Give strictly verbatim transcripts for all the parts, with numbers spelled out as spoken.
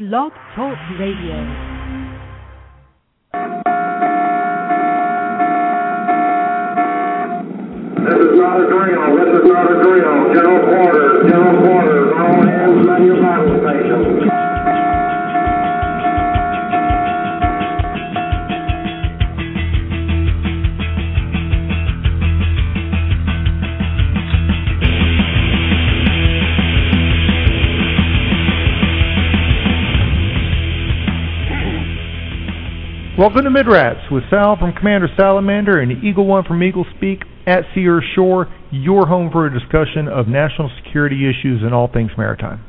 Blog Talk Radio. This is not a drill. This is not a drill. General quarters. General quarters. All hands on your battle stations. Welcome to Midrats with Sal from Commander Salamander and Eagle One from Eagle Speak at Sea or Shore, your home for a discussion of national security issues and all things maritime.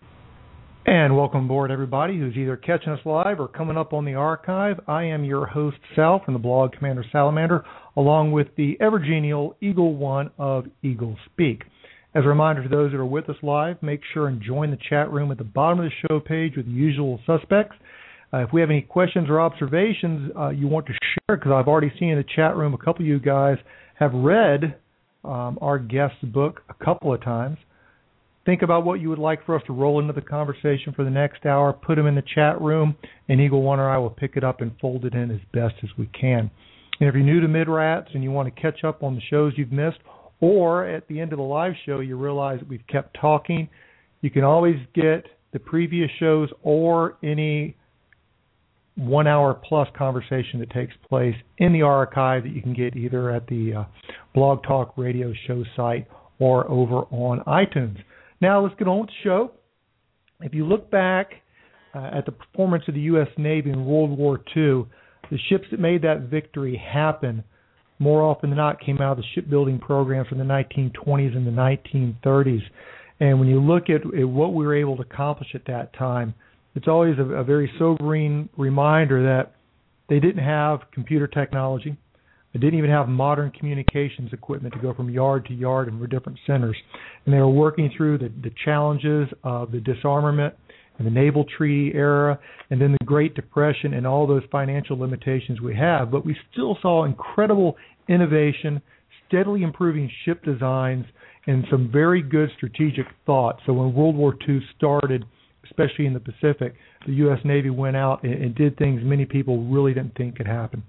And welcome aboard everybody who's either catching us live or coming up on the archive. I am your host, Sal, from the blog Commander Salamander, along with the ever-genial Eagle One of Eagle Speak. As a reminder to those that are with us live, make sure and join the chat room at the bottom of the show page with the usual suspects. Uh, if we have any questions or observations uh, you want to share, because I've already seen in the chat room a couple of you guys have read um, our guest's book a couple of times. Think about what you would like for us to roll into the conversation for the next hour. Put them in the chat room, and Eagle One or I will pick it up and fold it in as best as we can. And if you're new to Midrats and you want to catch up on the shows you've missed, or at the end of the live show you realize that we've kept talking, you can always get the previous shows or any one hour plus conversation that takes place in the archive that you can get either at the uh, Blog Talk Radio show site or over on iTunes. Now let's get on with the show. If you look back uh, at the performance of the U S Navy in World War Two, the ships that made that victory happen more often than not came out of the shipbuilding program from the nineteen twenties and the nineteen thirties. And when you look at, at what we were able to accomplish at that time, it's always a, a very sobering reminder that they didn't have computer technology. They didn't even have modern communications equipment to go from yard to yard and for different centers. And they were working through the, the challenges of the disarmament and the naval treaty era and then the Great Depression and all those financial limitations we have. But we still saw incredible innovation, steadily improving ship designs, and some very good strategic thought. So when World War Two started, especially in the Pacific, the U S Navy went out and, and did things many people really didn't think could happen.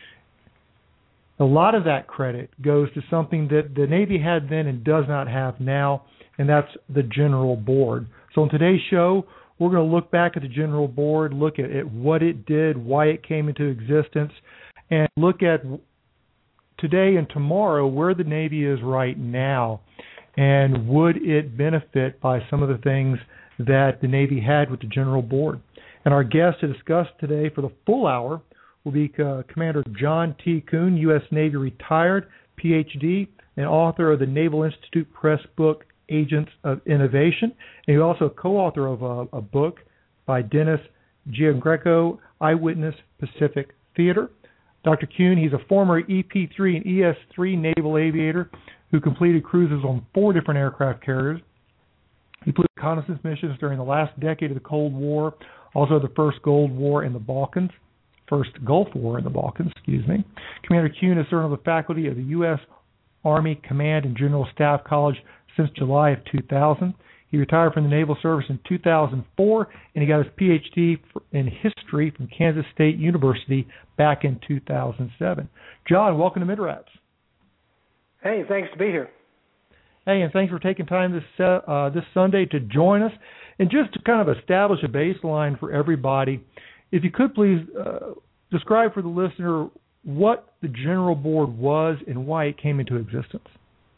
A lot of that credit goes to something that the Navy had then and does not have now, and that's the General Board. So on today's show, we're going to look back at the General Board, look at, at what it did, why it came into existence, and look at today and tomorrow where the Navy is right now, and would it benefit by some of the things that the Navy had with the General Board. And our guest to discuss today for the full hour will be uh, Commander John T. Kuhn, U S Navy retired, P H D, and author of the Naval Institute Press book, Agents of Innovation. And he's also a co-author of a, a book by Dennis Giangreco, Eyewitness Pacific Theater. Doctor Kuhn, he's a former E P three and E S three naval aviator who completed cruises on four different aircraft carriers. He flew reconnaissance missions during the last decade of the Cold War, also the first Cold War in the Balkans, first Gulf War in the Balkans, excuse me. Commander Kuhn has served on the faculty of the U S Army Command and General Staff College since July of two thousand. He retired from the Naval Service in two thousand four, and he got his P H D in history from Kansas State University back in two thousand seven. John, welcome to Midrats. Hey, thanks to be here. Hey, and thanks for taking time this uh, this Sunday to join us. And just to kind of establish a baseline for everybody, if you could please uh, describe for the listener what the General Board was and why it came into existence.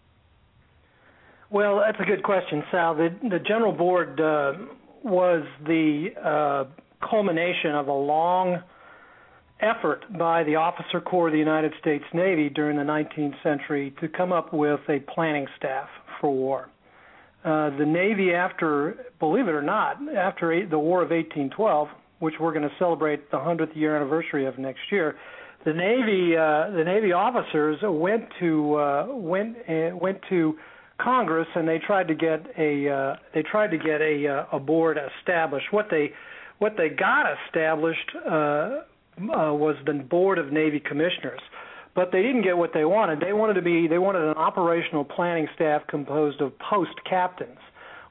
Well, that's a good question, Sal. The, the General Board uh, was the uh, culmination of a long effort by the Officer Corps of the United States Navy during the nineteenth century to come up with a planning staff for war. Uh, the Navy, after, believe it or not, after eight, the War of eighteen twelve, which we're going to celebrate the hundredth year anniversary of next year, the Navy uh, the Navy officers went to uh, went uh, went to Congress and they tried to get a uh, they tried to get a uh, a board established. What they what they got established Uh, Uh, was the Board of Navy Commissioners, but they didn't get what they wanted. They wanted to be they wanted an operational planning staff composed of post captains.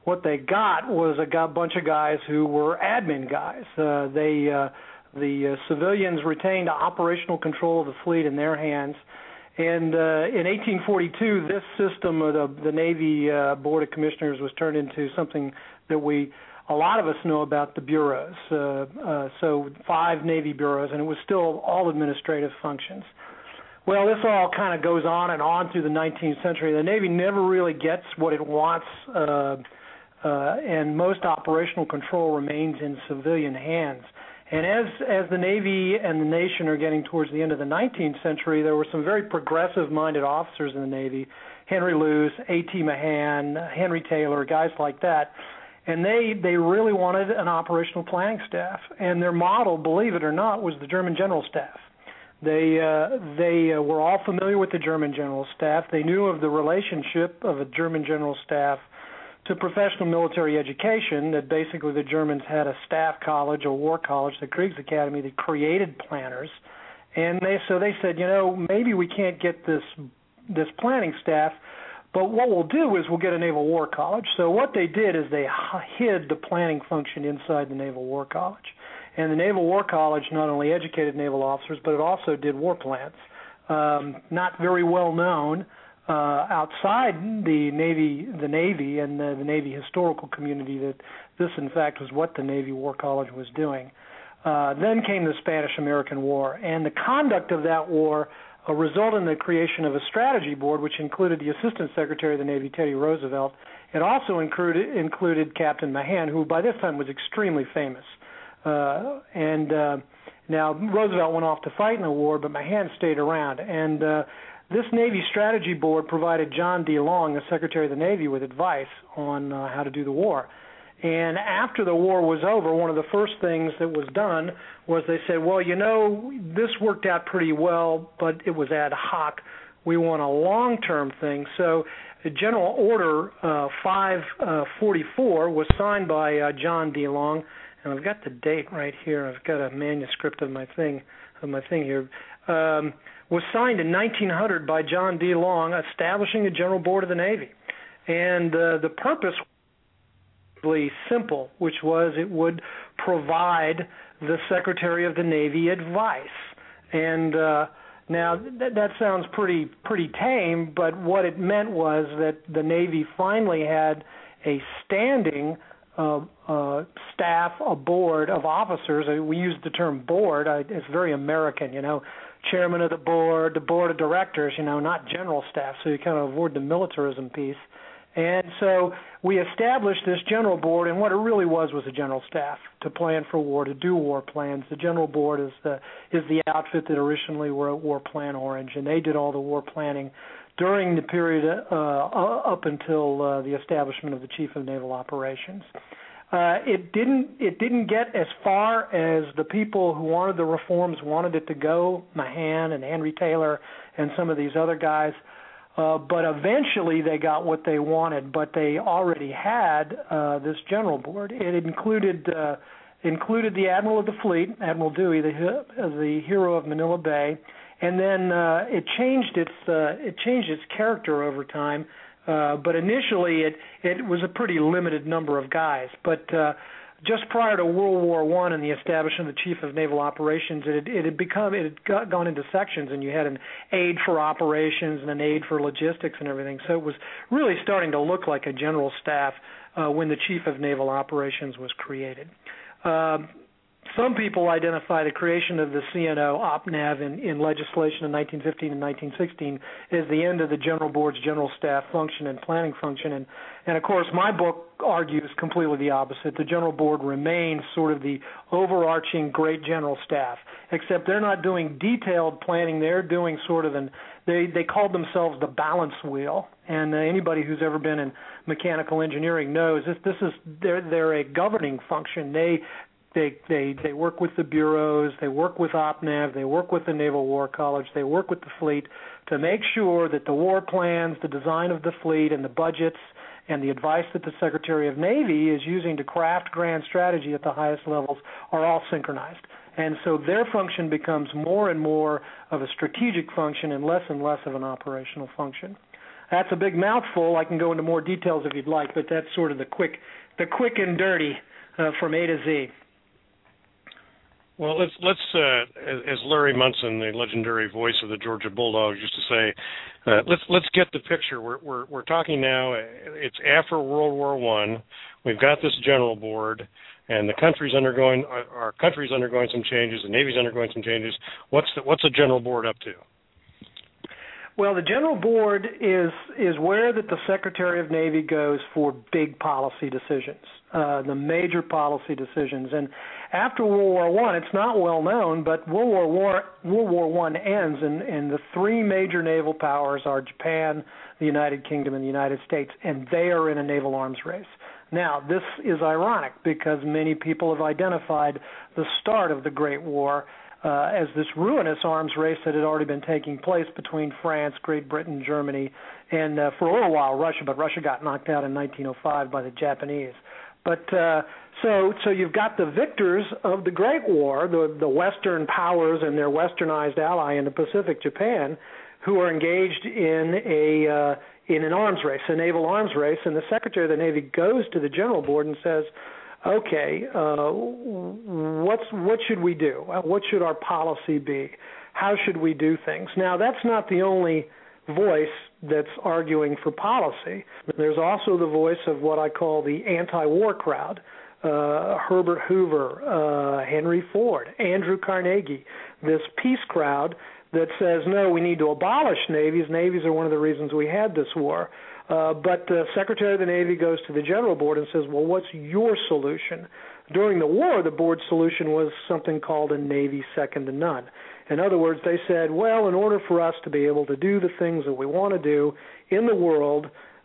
what they got was a bunch of guys who were admin guys. Uh, they uh, the uh, civilians retained operational control of the fleet in their hands. And uh, in eighteen forty-two, this system of the, the Navy uh, Board of Commissioners was turned into something that we, a lot of us know about, the bureaus. Uh, uh, so five Navy bureaus, and it was still all administrative functions. Well, this all kind of goes on and on through the nineteenth century. The Navy never really gets what it wants, uh, uh, and most operational control remains in civilian hands. And as as the Navy and the nation are getting towards the end of the nineteenth century, there were some very progressive-minded officers in the Navy, Henry Luce, A T Mahan, Henry Taylor, guys like that, and they, they really wanted an operational planning staff. And their model, believe it or not, was the German General Staff. They uh, they uh, were all familiar with the German General Staff. They knew of the relationship of a German General Staff to professional military education, that basically the Germans had a staff college, a war college, the Kriegs Academy, that created planners. And they so they said, you know, maybe we can't get this this planning staff, but what we'll do is we'll get a Naval War College. So what they did is they hid the planning function inside the Naval War College. And the Naval War College not only educated naval officers, but it also did war plans. Um, not very well known uh, outside the Navy, the Navy and the, the Navy historical community that this, in fact, was what the Navy War College was doing. Uh, then came the Spanish-American War, and the conduct of that war uh, resulted in the creation of a strategy board, which included the Assistant Secretary of the Navy, Teddy Roosevelt. It also included, included Captain Mahan, who by this time was extremely famous. Uh, and uh, now Roosevelt went off to fight in the war, but Mahan stayed around. And uh, this Navy Strategy Board provided John D. Long, the Secretary of the Navy, with advice on uh, how to do the war. And after the war was over, one of the first things that was done was they said, well, you know, this worked out pretty well, but it was ad hoc. We want a long-term thing. So General Order uh, five forty-four was signed by uh, John D. Long. And I've got the date right here. I've got a manuscript of my thing, of my thing here. Um, was signed in nineteen hundred by John D. Long, establishing the General Board of the Navy. And uh, the purpose was really simple, which was it would provide the Secretary of the Navy advice. And uh, now th- that sounds pretty pretty tame, but what it meant was that the Navy finally had a standing Uh, uh, staff, a board of officers. I mean, we use the term board. I, it's very American, you know, chairman of the board, the board of directors, you know, not general staff, so you kind of avoid the militarism piece. And so we established this general board, and what it really was was a general staff to plan for war, to do war plans. The general board is the is the outfit that originally wrote War Plan Orange, and they did all the war planning during the period uh, up until uh, the establishment of the Chief of Naval Operations. Uh, it didn't it didn't get as far as the people who wanted the reforms wanted it to go, Mahan and Henry Taylor and some of these other guys, uh, but eventually they got what they wanted, but they already had uh, this general board. It included uh, included the Admiral of the Fleet, Admiral Dewey, the, the hero of Manila Bay. And then uh, it changed its uh, it changed its character over time, uh, but initially it it was a pretty limited number of guys. But uh, just prior to World War One and the establishment of the Chief of Naval Operations, it had, it had become it had got, gone into sections, and you had an aid for operations and an aid for logistics and everything. So it was really starting to look like a general staff uh, when the Chief of Naval Operations was created. Uh, Some people identify the creation of the C N O, OPNAV, in, in legislation in nineteen fifteen and nineteen sixteen as the end of the General Board's general staff function and planning function. And, and, of course, my book argues completely the opposite. The General Board remains sort of the overarching great general staff, except they're not doing detailed planning. They're doing sort of an they, – they called themselves the balance wheel. And uh, anybody who's ever been in mechanical engineering knows this, this is they're, they're a governing function. They – They, they they work with the bureaus, they work with OPNAV, they work with the Naval War College, they work with the fleet to make sure that the war plans, the design of the fleet, and the budgets, and the advice that the Secretary of Navy is using to craft grand strategy at the highest levels are all synchronized. And so their function becomes more and more of a strategic function and less and less of an operational function. that's a big mouthful. I can go into more details if you'd like, but that's sort of the quick, the quick and dirty uh, from A to Z. Well, let's let's uh, as Larry Munson, the legendary voice of the Georgia Bulldogs, used to say, uh, let's let's get the picture. We're we're we're talking now. It's after World War One. We've got this general board, and the country's undergoing our country's undergoing some changes. The Navy's undergoing some changes. What's the what's the general board up to? Well, the General Board is is where that the Secretary of Navy goes for big policy decisions, uh, the major policy decisions. And after World War One, it's not well known, but World War War World War One ends, and, and the three major naval powers are Japan, the United Kingdom, and the United States, and they are in a naval arms race. Now, this is ironic because many people have identified the start of the Great War Uh, as this ruinous arms race that had already been taking place between France, Great Britain, Germany, and uh, for a little while Russia, but Russia got knocked out in nineteen oh five by the Japanese. But uh, so so you've got the victors of the Great War, the, the Western powers and their westernized ally in the Pacific, Japan, who are engaged in a uh, in an arms race, a naval arms race, and the Secretary of the Navy goes to the General Board and says, okay, uh, what's what should we do? What should our policy be? How should we do things? Now, that's not the only voice that's arguing for policy. There's also the voice of what I call the anti-war crowd, uh, Herbert Hoover, uh, Henry Ford, Andrew Carnegie, this peace crowd that says, no, we need to abolish navies. Navies are one of the reasons we had this war. Uh, but the Secretary of the Navy goes to the General Board and says, well, what's your solution? During the war, the board's solution was something called a Navy second to none. In other words, they said, well, in order for us to be able to do the things that we want to do in the world,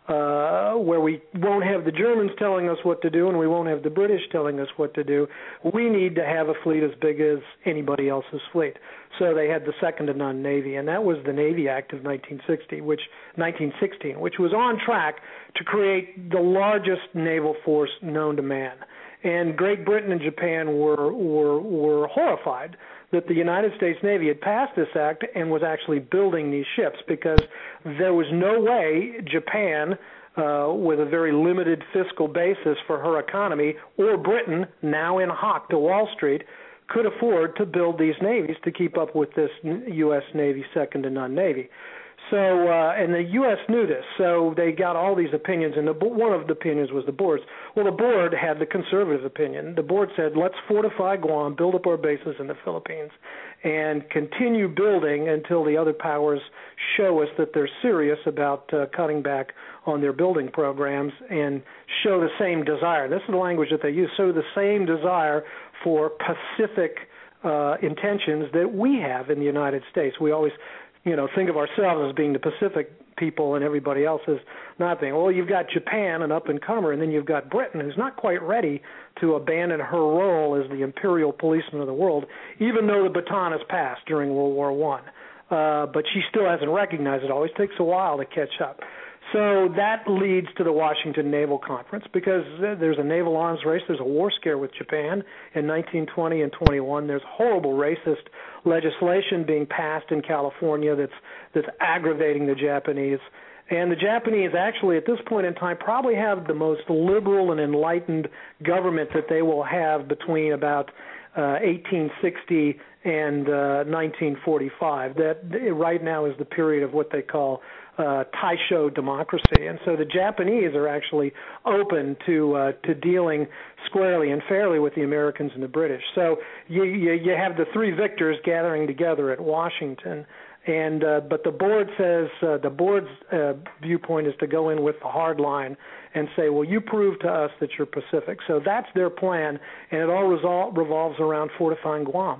uh, where we won't have the Germans telling us what to do and we won't have the British telling us what to do, we need to have a fleet as big as anybody else's fleet. So they had the second to none Navy, and that was the Navy Act of nineteen sixty, which nineteen sixteen, which was on track to create the largest naval force known to man. And Great Britain and Japan were were were horrified that the United States Navy had passed this act and was actually building these ships, because there was no way Japan, uh, with a very limited fiscal basis for her economy, or Britain, now in hock to Wall Street, could afford to build these navies to keep up with this U S Navy second to none Navy. So, uh, and the U S knew this, so they got all these opinions, and the, one of the opinions was the board's. Well, the board had the conservative opinion. The board said, let's fortify Guam, build up our bases in the Philippines, and continue building until the other powers show us that they're serious about uh, cutting back on their building programs and show the same desire. This is the language that they use, show the same desire for Pacific uh, intentions that we have in the United States. We always, you know, think of ourselves as being the Pacific people and everybody else is not being. Well, you've got Japan, an up-and-comer, and then you've got Britain, who's not quite ready to abandon her role as the imperial policeman of the world, even though the baton has passed during World War One. Uh, but she still hasn't recognized it. It always takes a while to catch up. So that leads to the Washington Naval Conference, because there's a naval arms race. There's a war scare with Japan in nineteen twenty and twenty-one. There's horrible racist legislation being passed in California that's that's aggravating the Japanese. And the Japanese actually at this point in time probably have the most liberal and enlightened government that they will have between about uh, eighteen sixty and uh, nineteen forty-five. That right now is the period of what they call Uh, Taisho democracy, and so the Japanese are actually open to uh, to dealing squarely and fairly with the Americans and the British. So you you, you have the three victors gathering together at Washington, and uh, but the board says uh, the board's uh, viewpoint is to go in with the hard line and say, well, you prove to us that you're Pacific. So that's their plan, and it all resol- revolves around fortifying Guam.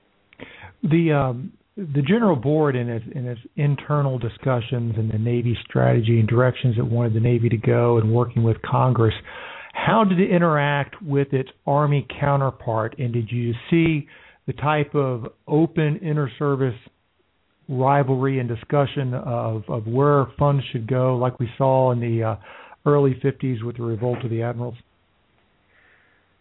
The um The General Board, in its, in its internal discussions and the Navy strategy and directions it wanted the Navy to go, and working with Congress, how did it interact with its Army counterpart? And did you see the type of open inter-service rivalry and discussion of, of where funds should go, like we saw in the uh, early fifties with the revolt of the admirals?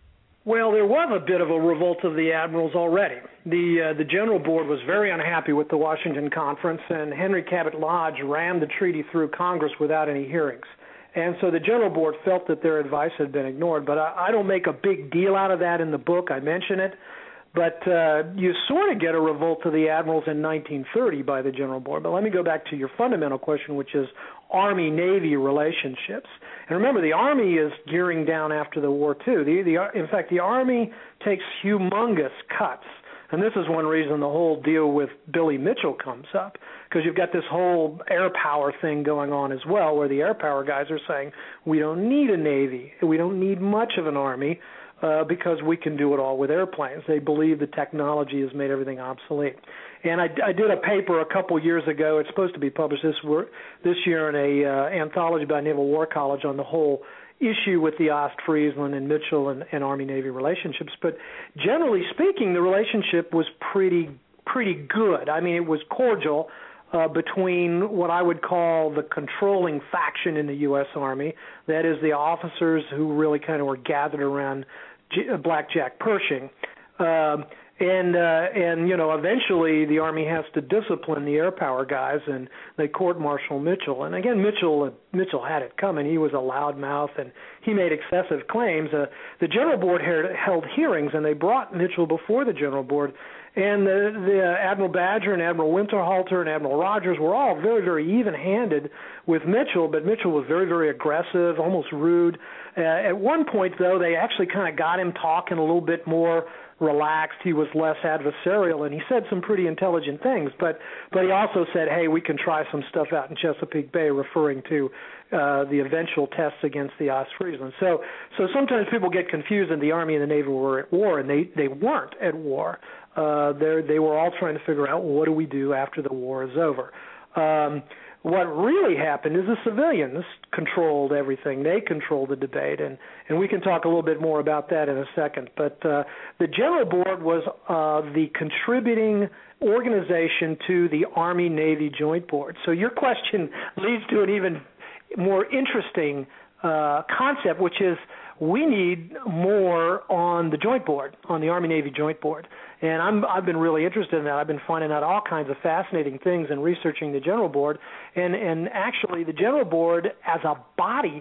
Well, there was a bit of a revolt of the admirals already. The uh, the General Board was very unhappy with the Washington Conference, and Henry Cabot Lodge rammed the treaty through Congress without any hearings. And so the General Board felt that their advice had been ignored. But I, I don't make a big deal out of that in the book. I mention it. But uh, you sort of get a revolt of the admirals in nineteen thirty by the General Board. But let me go back to your fundamental question, which is Army-Navy relationships. And remember, the Army is gearing down after the war, too. The, the, in fact, the Army takes humongous cuts. And this is one reason the whole deal with Billy Mitchell comes up, because you've got this whole air power thing going on as well, where the air power guys are saying, we don't need a Navy, we don't need much of an Army, uh, because we can do it all with airplanes. They believe the technology has made everything obsolete. And I, I did a paper a couple years ago, it's supposed to be published this, this year in a uh, anthology by Naval War College on the whole issue with the Ostfriesland and Mitchell and, and Army-Navy relationships. But generally speaking, the relationship was pretty pretty good. I mean, it was cordial uh, between what I would call the controlling faction in the U S Army, that is the officers who really kind of were gathered around G- Black Jack Pershing. Um, And, uh, and you know, eventually the Army has to discipline the air power guys, and they court-martial Mitchell. And again, Mitchell uh, Mitchell had it coming. He was a loudmouth, and he made excessive claims. Uh, the General Board held hearings, and they brought Mitchell before the General Board. And the, the uh, Admiral Badger and Admiral Winterhalter and Admiral Rogers were all very, very even-handed with Mitchell, but Mitchell was very, very aggressive, almost rude. Uh, at one point, though, they actually kind of got him talking a little bit more relaxed. He was less adversarial, and he said some pretty intelligent things. But but he also said, hey, we can try some stuff out in Chesapeake Bay, referring to uh, the eventual tests against the Ostfriesland. So so sometimes people get confused, and the Army and the Navy were at war, and they, they weren't at war. Uh, they were all trying to figure out, well, what do we do after the war is over? Um, What really happened is the civilians controlled everything. They controlled the debate, and, and we can talk a little bit more about that in a second. But uh, the General Board was uh, the contributing organization to the Army-Navy Joint Board. So your question leads to an even more interesting uh, concept, which is we need more on the Joint Board, on the Army-Navy Joint Board. And I'm, I've been really interested in that. I've been finding out all kinds of fascinating things and researching the General Board. And, and actually, the General Board, as a body,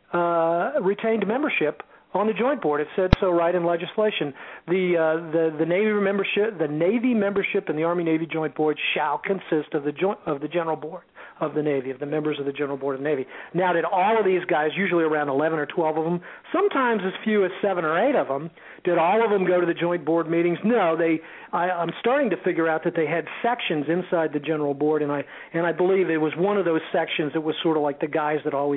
uh, retained membership on the Joint Board. It said so right in legislation. The, uh, the, the Navy membership, the Navy membership in the Army-Navy Joint Board shall consist of the joint, of the General Board of the Navy, of the members of the General Board of the Navy. Now, did all of these guys, usually around eleven or twelve of them, sometimes as few as seven or eight of them, did all of them go to the Joint Board meetings? No, they. I, I'm starting to figure out that they had sections inside the General Board, and I and I believe it was one of those sections that was sort of like the guys that always.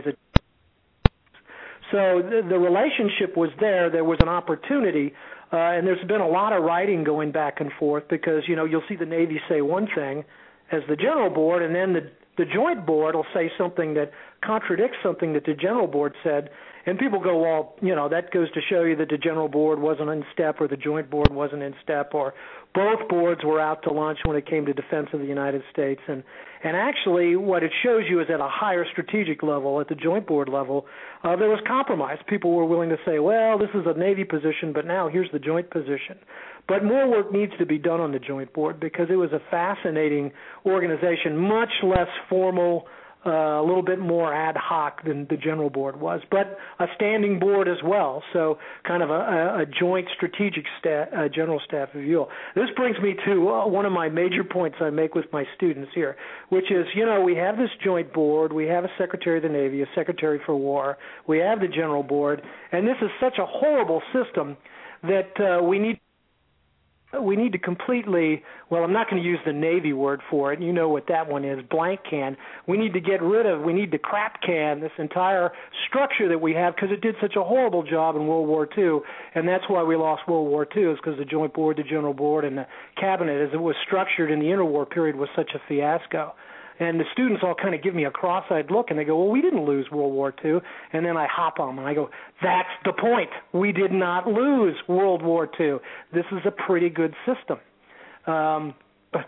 So the, the relationship was there. There was an opportunity, uh, and there's been a lot of writing going back and forth because you know you'll see the Navy say one thing as the General Board, and then the the Joint Board will say something that contradicts something that the General Board said, and people go, well, you know, that goes to show you that the General Board wasn't in step or the Joint Board wasn't in step, or both boards were out to lunch when it came to defense of the United States. And, and actually what it shows you is at a higher strategic level, at the Joint Board level, uh, there was compromise. People were willing to say, well, this is a Navy position, but now here's the Joint position. But more work needs to be done on the Joint Board because it was a fascinating organization, much less formal, uh, a little bit more ad hoc than the General Board was, but a standing board as well, so kind of a, a joint strategic sta- uh, general staff review. This brings me to uh, one of my major points I make with my students here, which is, you know, we have this Joint Board, we have a Secretary of the Navy, a Secretary for War, we have the General Board, and this is such a horrible system that uh, we need We need to completely, well, I'm not going to use the Navy word for it. You know what that one is, blank can. We need to get rid of, we need to crap can this entire structure that we have because it did such a horrible job in World War Two, and that's why we lost World War Two is because the Joint Board, the General Board, and the Cabinet, as it was structured in the interwar period, was such a fiasco. And the students all kind of give me a cross-eyed look, and they go, well, we didn't lose World War Two. And then I hop on them, and I go, that's the point. We did not lose World War Two. This is a pretty good system. Um, but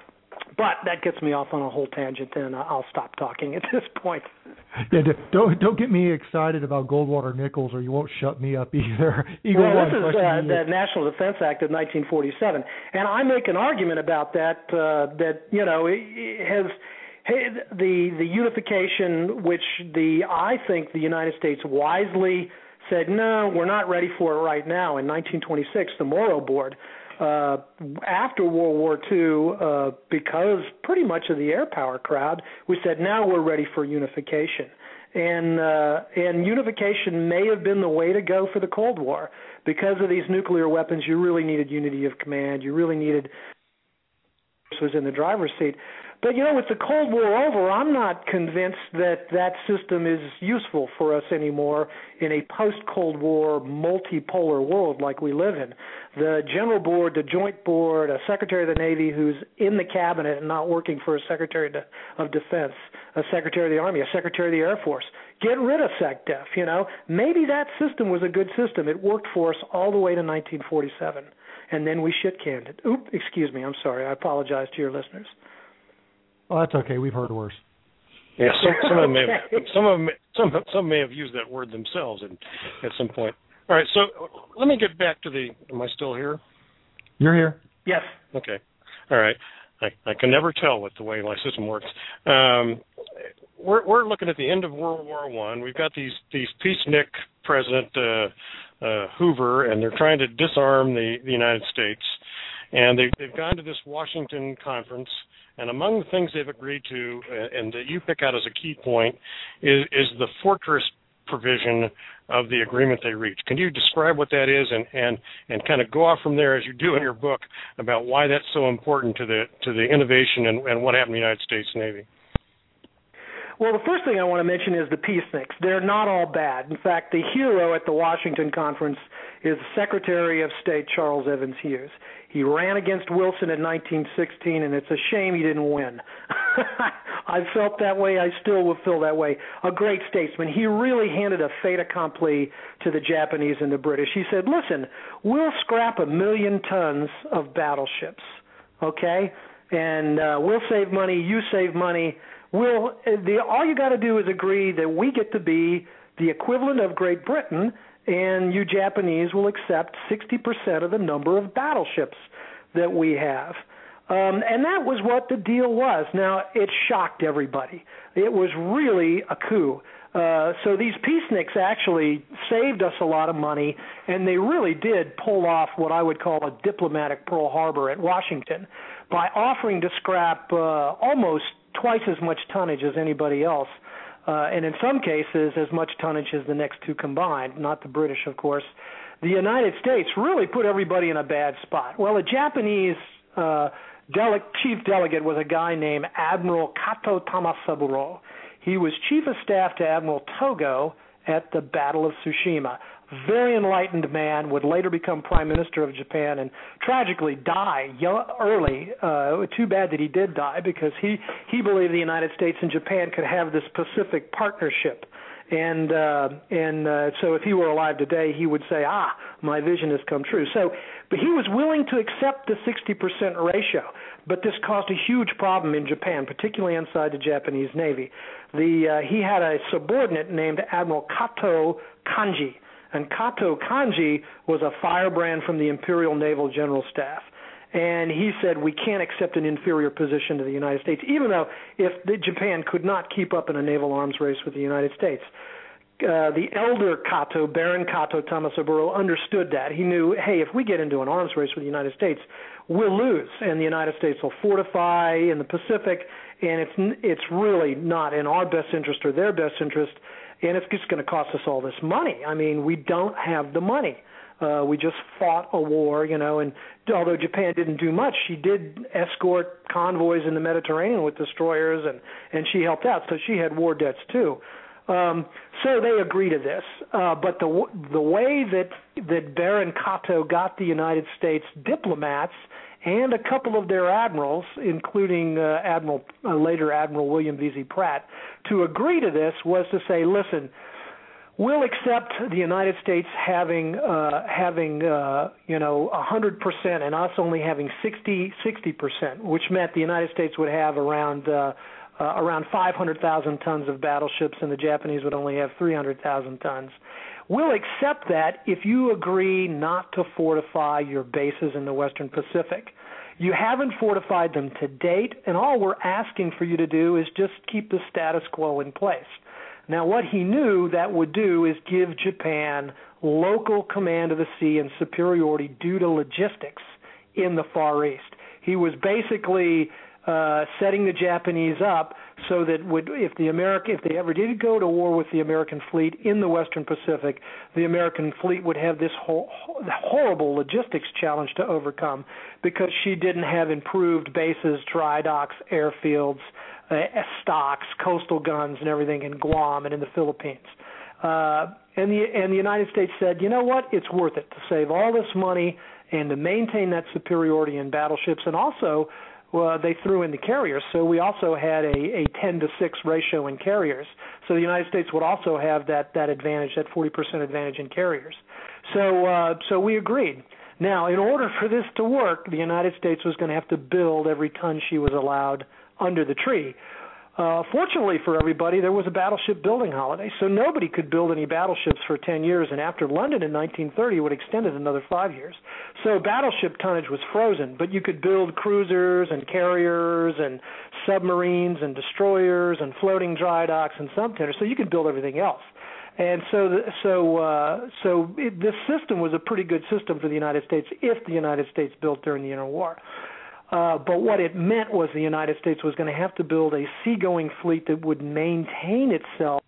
But that gets me off on a whole tangent, and I'll stop talking at this point. Yeah, don't don't get me excited about Goldwater Nichols, or you won't shut me up either. Eagle well, One, this is uh, the National Defense Act of nineteen forty-seven, and I make an argument about that. Uh, that you know it, it has hey, the the unification, which the I think the United States wisely said, no, we're not ready for it right now. In nineteen twenty-six, the Morrow Board. Uh, after World War Two, uh, because pretty much of the air power crowd, we said now we're ready for unification, and uh, and unification may have been the way to go for the Cold War. Because of these nuclear weapons, you really needed unity of command. You really needed was in the driver's seat. But, you know, with the Cold War over, I'm not convinced that that system is useful for us anymore in a post-Cold War multipolar world like we live in. The General Board, the Joint Board, a Secretary of the Navy who's in the Cabinet and not working for a Secretary of Defense, a Secretary of the Army, a Secretary of the Air Force. Get rid of SecDef, you know. Maybe that system was a good system. It worked for us all the way to nineteen forty-seven, and then we shit-canned it. Oop, excuse me, I'm sorry. I apologize to your listeners. Oh, that's okay. We've heard worse. Yeah, some, some of them may have, some of them, some some may have used that word themselves in, at some point. All right, so let me get back to the. Am I still here? You're here. Yes. Okay. All right. I, I can never tell with the way my system works. Um, we're we're looking at the end of World War One. We've got these these peacenik President uh, uh, Hoover, and they're trying to disarm the, the United States, and they they've gone to this Washington conference. And among the things they've agreed to, uh, and that you pick out as a key point, is, is the fortress provision of the agreement they reached. Can you describe what that is, and, and, and kind of go off from there, as you do in your book, about why that's so important to the to the innovation and, and what happened in the United States Navy? Well, the first thing I want to mention is the peaceniks. They're not all bad. In fact, the hero at the Washington conference is Secretary of State Charles Evans Hughes. He ran against Wilson in nineteen sixteen, and it's a shame he didn't win. I felt that way. I still will feel that way. A great statesman. He really handed a fait accompli to the Japanese and the British. He said, listen, we'll scrap a million tons of battleships, okay? And uh, we'll save money, you save money. We'll, the, all you got to do is agree that we get to be the equivalent of Great Britain, and you Japanese will accept sixty percent of the number of battleships that we have. Um, and that was what the deal was. Now, it shocked everybody. It was really a coup. Uh, so these peaceniks actually saved us a lot of money, and they really did pull off what I would call a diplomatic Pearl Harbor at Washington by offering to scrap uh, almost twice as much tonnage as anybody else. Uh, and in some cases, as much tonnage as the next two combined, not the British, of course. The United States really put everybody in a bad spot. Well, a Japanese uh, dele- chief delegate was a guy named Admiral Kato Tamasaburo. He was chief of staff to Admiral Togo at the Battle of Tsushima. Very enlightened man, would later become prime minister of Japan and tragically die young, early. Uh, too bad that he did die, because he, he believed the United States and Japan could have this Pacific partnership. And uh, and uh, so if he were alive today, he would say, ah, my vision has come true. So, but he was willing to accept the sixty percent ratio. But this caused a huge problem in Japan, particularly inside the Japanese Navy. The uh, he had a subordinate named Admiral Kato Kanji. And Kato Kanji was a firebrand from the Imperial Naval General Staff. And he said, we can't accept an inferior position to the United States, even though if the, Japan could not keep up in a naval arms race with the United States. Uh, the elder Kato, Baron Kato Tamasaburo, understood that. He knew, hey, if we get into an arms race with the United States, we'll lose, and the United States will fortify in the Pacific, and it's it's really not in our best interest or their best interest, and it's just going to cost us all this money. I mean, we don't have the money. Uh, we just fought a war, you know, and although Japan didn't do much, she did escort convoys in the Mediterranean with destroyers, and, and she helped out, so she had war debts too. Um, so they agree to this, uh, but the the way that that Baron Kato got the United States diplomats and a couple of their admirals, including uh, Admiral uh, later Admiral William Vesey Pratt, to agree to this was to say, listen, we'll accept the United States having uh, having uh, you know one hundred percent and us only having sixty percent, which meant the United States would have around uh, uh, around five hundred thousand tons of battleships, and the Japanese would only have three hundred thousand tons. We'll accept that if you agree not to fortify your bases in the Western Pacific. You haven't fortified them to date, and all we're asking for you to do is just keep the status quo in place. Now, what he knew that would do is give Japan local command of the sea and superiority due to logistics in the Far East. He was basically uh, setting the Japanese up so that would, if the America, if they ever did go to war with the American fleet in the Western Pacific, the American fleet would have this whole, horrible logistics challenge to overcome because she didn't have improved bases, dry docks, airfields, uh, stocks, coastal guns, and everything in Guam and in the Philippines. Uh, and the and the United States said, you know what, it's worth it to save all this money and to maintain that superiority in battleships, and also well, they threw in the carriers, so we also had a, a ten to six ratio in carriers. So the United States would also have that, that advantage, that forty percent advantage in carriers. So uh, so we agreed. Now, in order for this to work, the United States was going to have to build every ton she was allowed under the treaty. Uh, fortunately for everybody, there was a battleship building holiday, so nobody could build any battleships for ten years, and after London in nineteen thirty, it would extend it another five years. So battleship tonnage was frozen, but you could build cruisers and carriers and submarines and destroyers and floating dry docks and subtenders, so you could build everything else. And so, the, so, uh, so it, this system was a pretty good system for the United States if the United States built during the interwar. Uh, but what it meant was the United States was going to have to build a seagoing fleet that would maintain itself,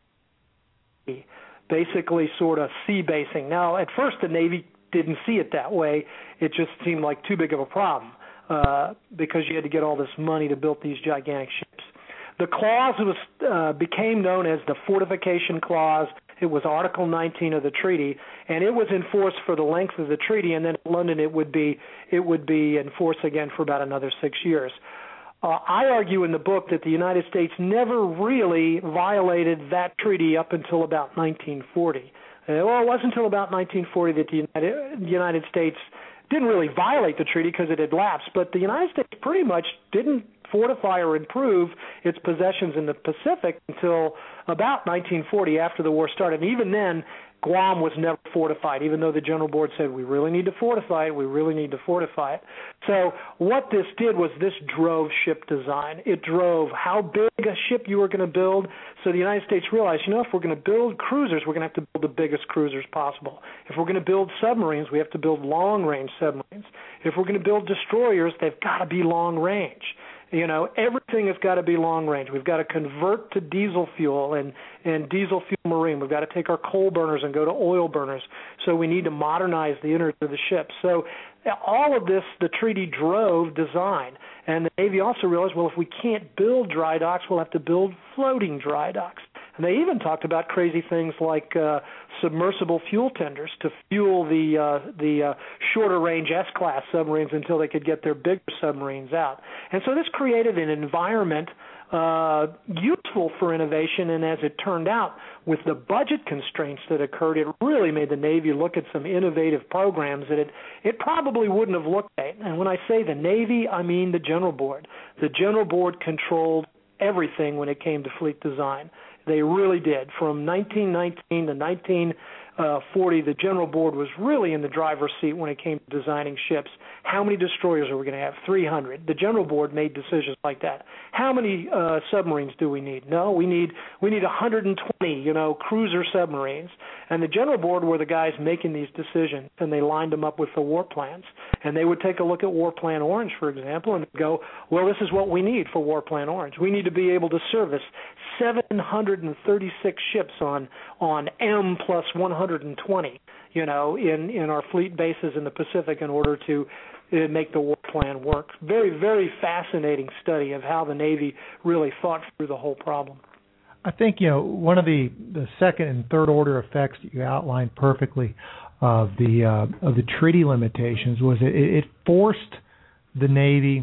basically sort of sea basing. Now, at first, the Navy didn't see it that way. It just seemed like too big of a problem uh, because you had to get all this money to build these gigantic ships. The clause was uh, became known as the Fortification Clause. It was Article nineteen of the treaty, and it was enforced for the length of the treaty. And then in London, it would be it would be enforced again for about another six years. Uh, I argue in the book that the United States never really violated that treaty up until about nineteen forty. Uh, well, it wasn't until about nineteen forty that the United, the United States didn't really violate the treaty because it had lapsed, but the United States pretty much didn't fortify or improve its possessions in the Pacific until about nineteen forty, after the war started. And even then, Guam was never fortified, even though the General Board said, we really need to fortify it, we really need to fortify it. So what this did was this drove ship design. It drove how big a ship you were going to build. So the United States realized, you know, if we're going to build cruisers, we're going to have to build the biggest cruisers possible. If we're going to build submarines, we have to build long-range submarines. If we're going to build destroyers, they've got to be long-range. You know, everything has got to be long range. We've got to convert to diesel fuel and, and diesel fuel marine. We've got to take our coal burners and go to oil burners. So we need to modernize the innards of the ship. So all of this, the treaty drove design. And the Navy also realized, well, if we can't build dry docks, we'll have to build floating dry docks. And they even talked about crazy things like uh, submersible fuel tenders to fuel the uh, the uh, shorter range S-class submarines until they could get their bigger submarines out. And so this created an environment uh, useful for innovation. And as it turned out, with the budget constraints that occurred, it really made the Navy look at some innovative programs that it it probably wouldn't have looked at. And when I say the Navy, I mean the General Board. The General Board controlled everything when it came to fleet design. They really did. From nineteen nineteen to nineteen forty, the General Board was really in the driver's seat when it came to designing ships. How many destroyers are we going to have? three hundred. The General Board made decisions like that. How many uh, submarines do we need? No, we need we need one hundred twenty, you know, cruiser submarines. And the General Board were the guys making these decisions, and they lined them up with the war plans. And they would take a look at War Plan Orange, for example, and go, well, this is what we need for War Plan Orange. We need to be able to service seven hundred thirty-six ships on on M plus one hundred twenty, you know, in, in our fleet bases in the Pacific in order to uh, make the war plan work. Very, very fascinating study of how the Navy really thought through the whole problem. I think, you know, one of the, the second and third order effects that you outlined perfectly of the uh, of the treaty limitations was it, it forced the Navy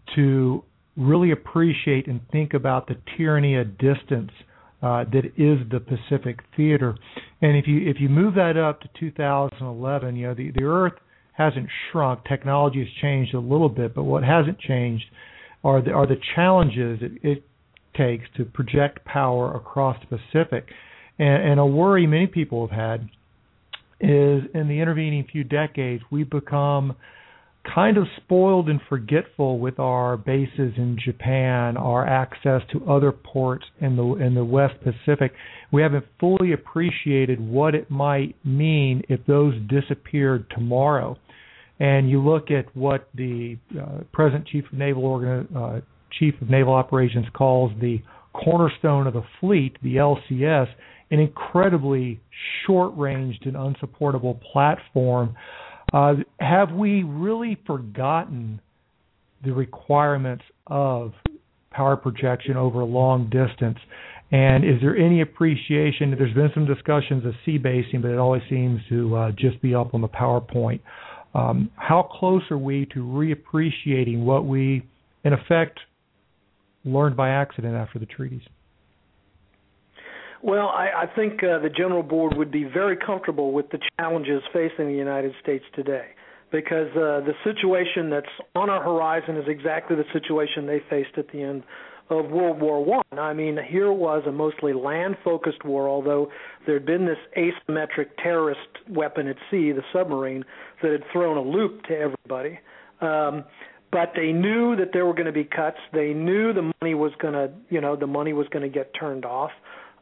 to really appreciate and think about the tyranny of distance uh, that is the Pacific theater. And if you if you move that up to two thousand eleven, you know, the, the Earth hasn't shrunk. Technology has changed a little bit, but what hasn't changed are the, are the challenges it, it takes to project power across the Pacific. And, and a worry many people have had is in the intervening few decades, we've become kind of spoiled and forgetful with our bases in Japan, our access to other ports in the in the West Pacific. We haven't fully appreciated what it might mean if those disappeared tomorrow. And you look at what the uh, present Chief of Naval Organ- uh, Chief of Naval Operations calls the cornerstone of the fleet, the L C S, an incredibly short-ranged and unsupportable platform. Uh, have we really forgotten the requirements of power projection over a long distance? And is there any appreciation? There's been some discussions of sea basing, but it always seems to uh, just be up on the PowerPoint. Um, how close are we to reappreciating what we, in effect, learned by accident after the treaties? Well, I, I think uh, the General Board would be very comfortable with the challenges facing the United States today, because uh, the situation that's on our horizon is exactly the situation they faced at the end of World War One. I. I mean, here was a mostly land-focused war, although there had been this asymmetric terrorist weapon at sea, the submarine, that had thrown a loop to everybody. Um, but they knew that there were going to be cuts. They knew the money was going to, you know, the money was going to get turned off.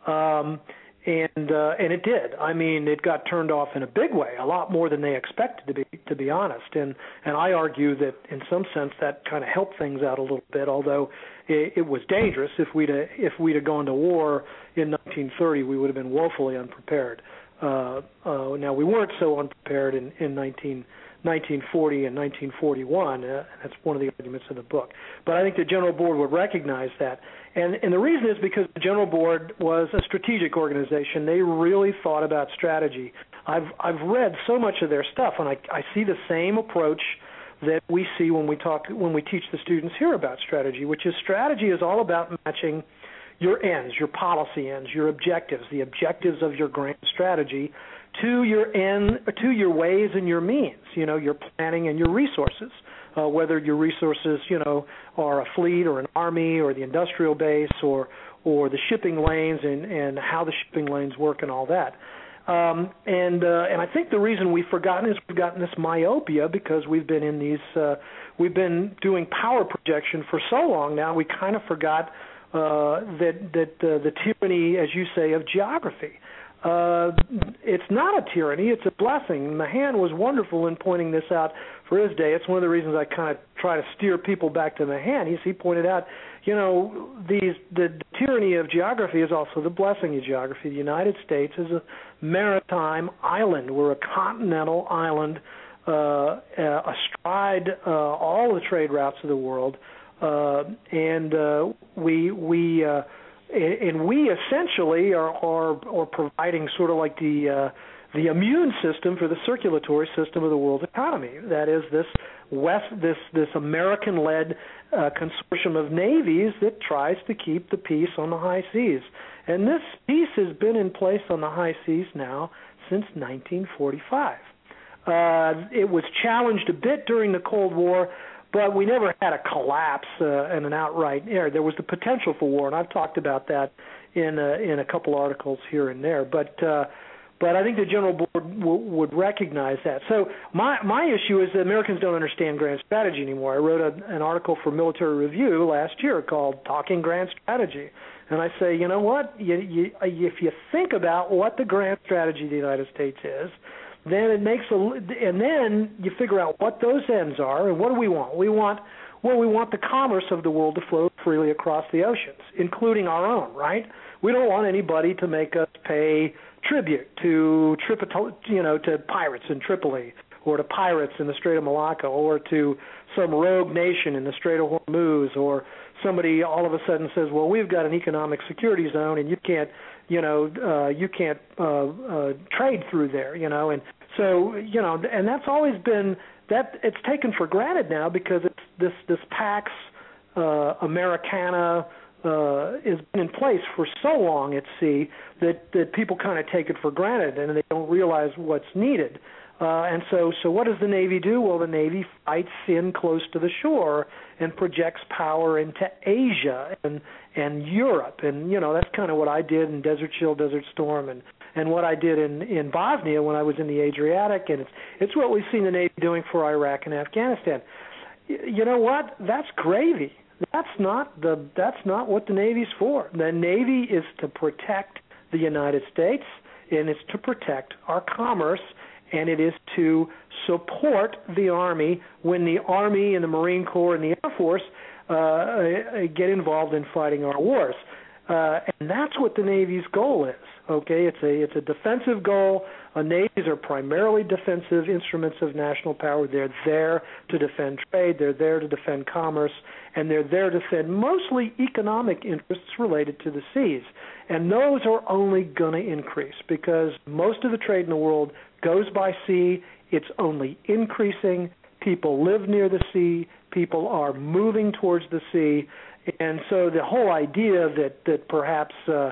Um, and uh, and it did. I mean, it got turned off in a big way, a lot more than they expected, to be to be honest. And and I argue that in some sense that kind of helped things out a little bit, although it, it was dangerous. If we'd have, if we'd have gone to war in nineteen thirty, we would have been woefully unprepared. Uh, uh, now we weren't so unprepared in in nineteen forty and nineteen forty-one. Uh, that's one of the arguments of the book. But I think the General Board would recognize that. And, and the reason is because the General Board was a strategic organization. They really thought about strategy. I've I've read so much of their stuff, and I, I see the same approach that we see when we talk when we teach the students here about strategy, which is strategy is all about matching your ends, your policy ends, your objectives, the objectives of your grand strategy to your end, to your ways and your means, you know, your planning and your resources. Uh, whether your resources, you know, are a fleet or an army or the industrial base or or the shipping lanes and, and how the shipping lanes work and all that. Um, and uh, and I think the reason we've forgotten is we've gotten this myopia because we've been in these, uh, we've been doing power projection for so long now, we kind of forgot uh, that, that uh, the tyranny, as you say, of geography. Uh, it's not a tyranny, it's a blessing. Mahan was wonderful in pointing this out for his day. It's one of the reasons I kind of try to steer people back to Mahan. He, he pointed out, you know, these, the, the tyranny of geography is also the blessing of geography. The United States is a maritime island. We're a continental island uh, uh, astride uh, all the trade routes of the world, uh, and uh, we we. Uh, And we essentially are, are, are providing sort of like the uh, the immune system for the circulatory system of the world's economy. That is this West, this this American-led uh, consortium of navies that tries to keep the peace on the high seas. And this peace has been in place on the high seas now since nineteen forty-five. Uh, it was challenged a bit during the Cold War, but we never had a collapse uh, and an outright error. There was the potential for war, and I've talked about that in a, in a couple articles here and there. But uh, but I think the General Board w- would recognize that. So my my issue is that Americans don't understand grand strategy anymore. I wrote a, an article for Military Review last year called "Talking Grand Strategy," and I say, you know what? You, you, if you think about what the grand strategy of the United States is, then it makes a, and then you figure out what those ends are, and what do we want? We want, well, we want the commerce of the world to flow freely across the oceans, including our own, right? We don't want anybody to make us pay tribute to, Tripoli, you know, to pirates in Tripoli, or to pirates in the Strait of Malacca, or to some rogue nation in the Strait of Hormuz, or somebody all of a sudden says, well, we've got an economic security zone, and you can't, you know, uh, you can't uh, uh, trade through there, you know, and so, you know, and that's always been, that it's taken for granted now because it's this, this Pax uh, Americana uh, has been in place for so long at sea that, that people kind of take it for granted and they don't realize what's needed. Uh, and so, so what does the Navy do? Well, the Navy fights in close to the shore and projects power into Asia and and Europe. And, you know, that's kind of what I did in Desert Shield, Desert Storm, and, and what I did in, in Bosnia when I was in the Adriatic. And it's, it's what we've seen the Navy doing for Iraq and Afghanistan. Y- you know what? That's gravy. That's not the that's not what the Navy's for. The Navy is to protect the United States, and it's to protect our commerce, and it is to support the Army when the Army and the Marine Corps and the Air Force uh, get involved in fighting our wars. Uh, and that's what the Navy's goal is. Okay, it's a it's a defensive goal. Uh, navies are primarily defensive instruments of national power. They're there to defend trade. They're there to defend commerce, and they're there to defend mostly economic interests related to the seas. And those are only going to increase because most of the trade in the world goes by sea. It's only increasing. People live near the sea. People are moving towards the sea. And so the whole idea that, that perhaps uh,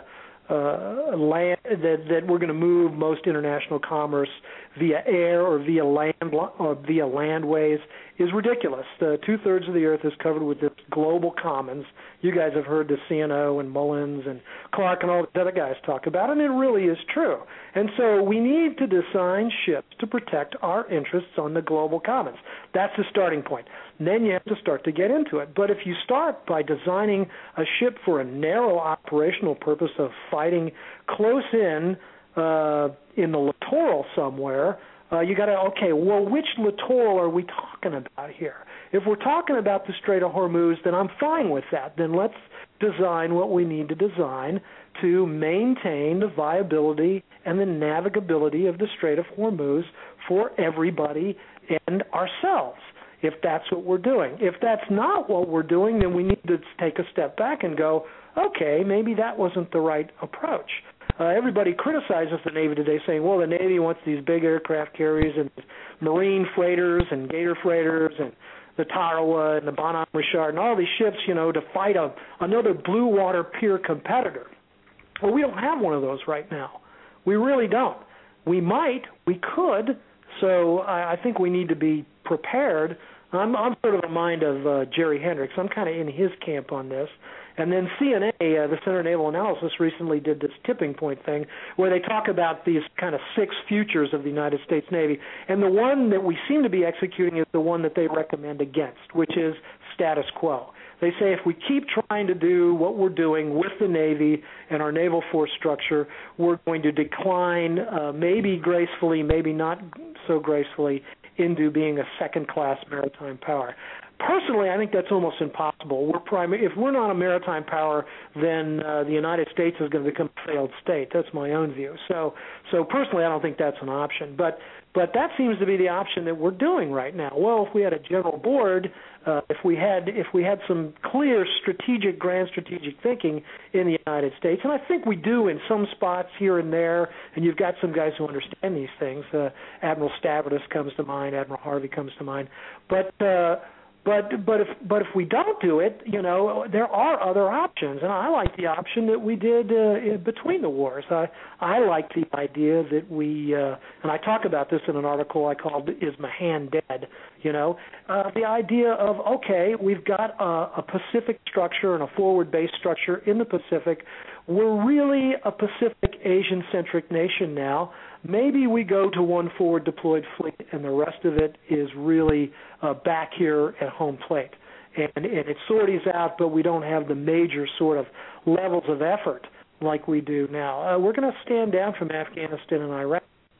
uh, land that, that we're going to move most international commerce via air or via land or via landways is ridiculous. Uh, two-thirds of the earth is covered with this global commons. You guys have heard the C N O and Mullins and Clark and all the other guys talk about it, and it really is true. And so we need to design ships to protect our interests on the global commons. That's the starting point. And then you have to start to get into it. But if you start by designing a ship for a narrow operational purpose of fighting close in uh, in the littoral somewhere, uh, you got to, okay, well, which littoral are we talking about here? If we're talking about the Strait of Hormuz, then I'm fine with that. Then let's design what we need to design to maintain the viability and the navigability of the Strait of Hormuz for everybody and ourselves, if that's what we're doing. If that's not what we're doing, then we need to take a step back and go, okay, maybe that wasn't the right approach. Uh, everybody criticizes the Navy today, saying, well, the Navy wants these big aircraft carriers and marine freighters and gator freighters and the Tarawa and the Bonhomme Richard and all these ships, you know, to fight a, another blue water peer competitor. Well, we don't have one of those right now. We really don't. We might, we could, so I, I think we need to be prepared. I'm, I'm sort of a mind of uh, Jerry Hendricks. I'm kind of in his camp on this. And then C N A, uh, the Center of Naval Analysis, recently did this tipping point thing where they talk about these kind of six futures of the United States Navy. And the one that we seem to be executing is the one that they recommend against, which is status quo. They say if we keep trying to do what we're doing with the Navy and our naval force structure, we're going to decline, uh, maybe gracefully, maybe not so gracefully, into being a second-class maritime power. Personally, I think that's almost impossible. We're primary, if we're not a maritime power, then uh, the United States is going to become a failed state. That's my own view. So, so personally, I don't think that's an option. But, but that seems to be the option that we're doing right now. Well, if we had a general board, uh, if we had, if we had some clear strategic, grand strategic thinking in the United States, and I think we do in some spots here and there, and you've got some guys who understand these things. Uh, Admiral Stavridis comes to mind. Admiral Harvey comes to mind. But uh, But but if but if we don't do it, you know, there are other options, and I like the option that we did uh, in between the wars. I I like the idea that we, uh, and I talk about this in an article I called "Is Mahan Dead?" You know, uh, the idea of okay, we've got a, a Pacific structure and a forward-based structure in the Pacific. We're really a Pacific Asian-centric nation now. Maybe we go to one forward deployed fleet and the rest of it is really uh, back here at home plate. And, and it sorties out, but we don't have the major sort of levels of effort like we do now. Uh, we're going to stand down from Afghanistan and Iraq.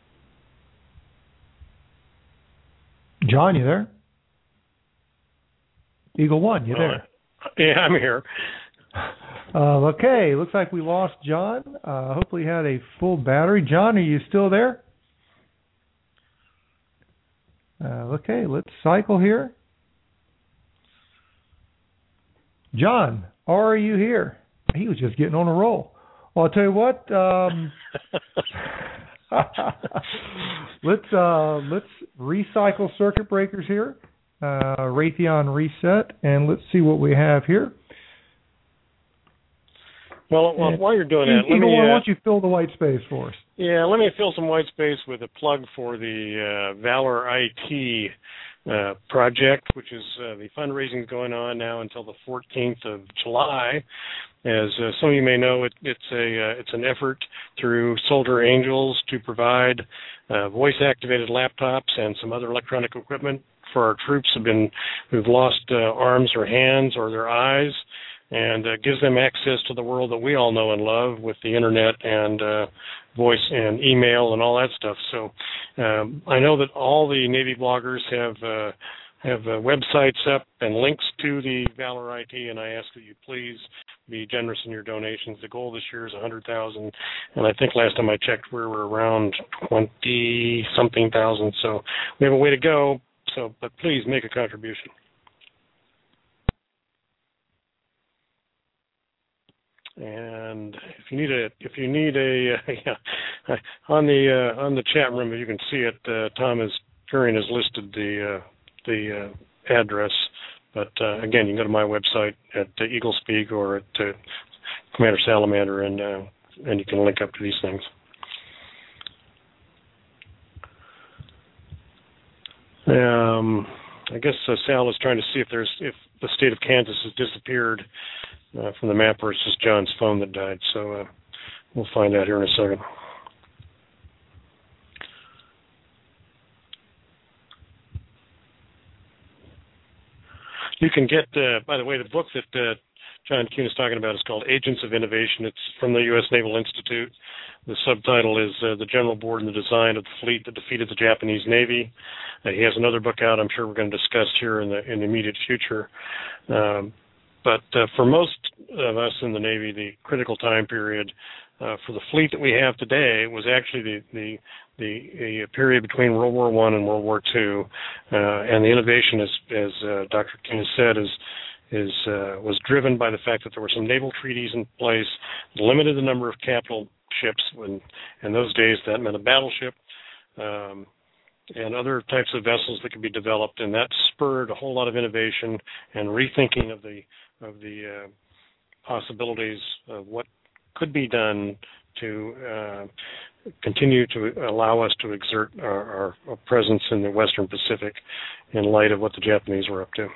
John, you there? Eagle One, you there? Uh, yeah, I'm here. Uh, okay, looks like we lost John. Uh, hopefully he had a full battery. John, are you still there? Uh, okay, let's cycle here. John, are you here? He was just getting on a roll. Well, I'll tell you what. Um, let's uh, let's recycle circuit breakers here. Uh, Raytheon reset, and let's see what we have here. Well, well while you're doing that, Eagle let me, One, uh, why don't you fill the white space for us? Yeah, let me fill some white space with a plug for the uh, Valor I T uh, project, which is uh, the fundraising is going on now until the fourteenth of July. As uh, some of you may know, it, it's a uh, it's an effort through Soldier Angels to provide uh, voice-activated laptops and some other electronic equipment for our troops who've been who've lost uh, arms or hands or their eyes, and uh, gives them access to the world that we all know and love with the internet and uh, voice and email and all that stuff. So um, I know that all the Navy bloggers have uh, have uh, websites up and links to the Valor I T, and I ask that you please be generous in your donations. The goal this year is one hundred thousand, and I think last time I checked we were around twenty-something thousand, so we have a way to go. So, but please make a contribution. And if you need a, if you need a, uh, yeah, on the uh, on the chat room, you can see it. Uh, Tom is Curran has listed the uh, the uh, address, but uh, again, you can go to my website at uh, Eagle Speak or at uh, Commander Salamander, and uh, and you can link up to these things. Um, I guess uh, Sal is trying to see if there's if the state of Kansas has disappeared uh, from the map, or it's just John's phone that died. So uh, we'll find out here in a second. You can get, uh, by the way, the book that uh, John Kuhn is talking about is called Agents of Innovation. It's from the U S Naval Institute. The subtitle is uh, The General Board and the Design of the Fleet That Defeated the Japanese Navy. Uh, he has another book out I'm sure we're going to discuss here in the, in the immediate future. Um, but uh, for most of us in the Navy, the critical time period uh, for the fleet that we have today was actually the, the The, the period between World War One and World War Two, uh, and the innovation, as, as uh, Doctor King has said, is is uh, was driven by the fact that there were some naval treaties in place that limited the number of capital ships. When in those days, that meant a battleship um, and other types of vessels that could be developed, and that spurred a whole lot of innovation and rethinking of the of the uh, possibilities of what could be done to uh, continue to allow us to exert our, our, our presence in the Western Pacific in light of what the Japanese were up to.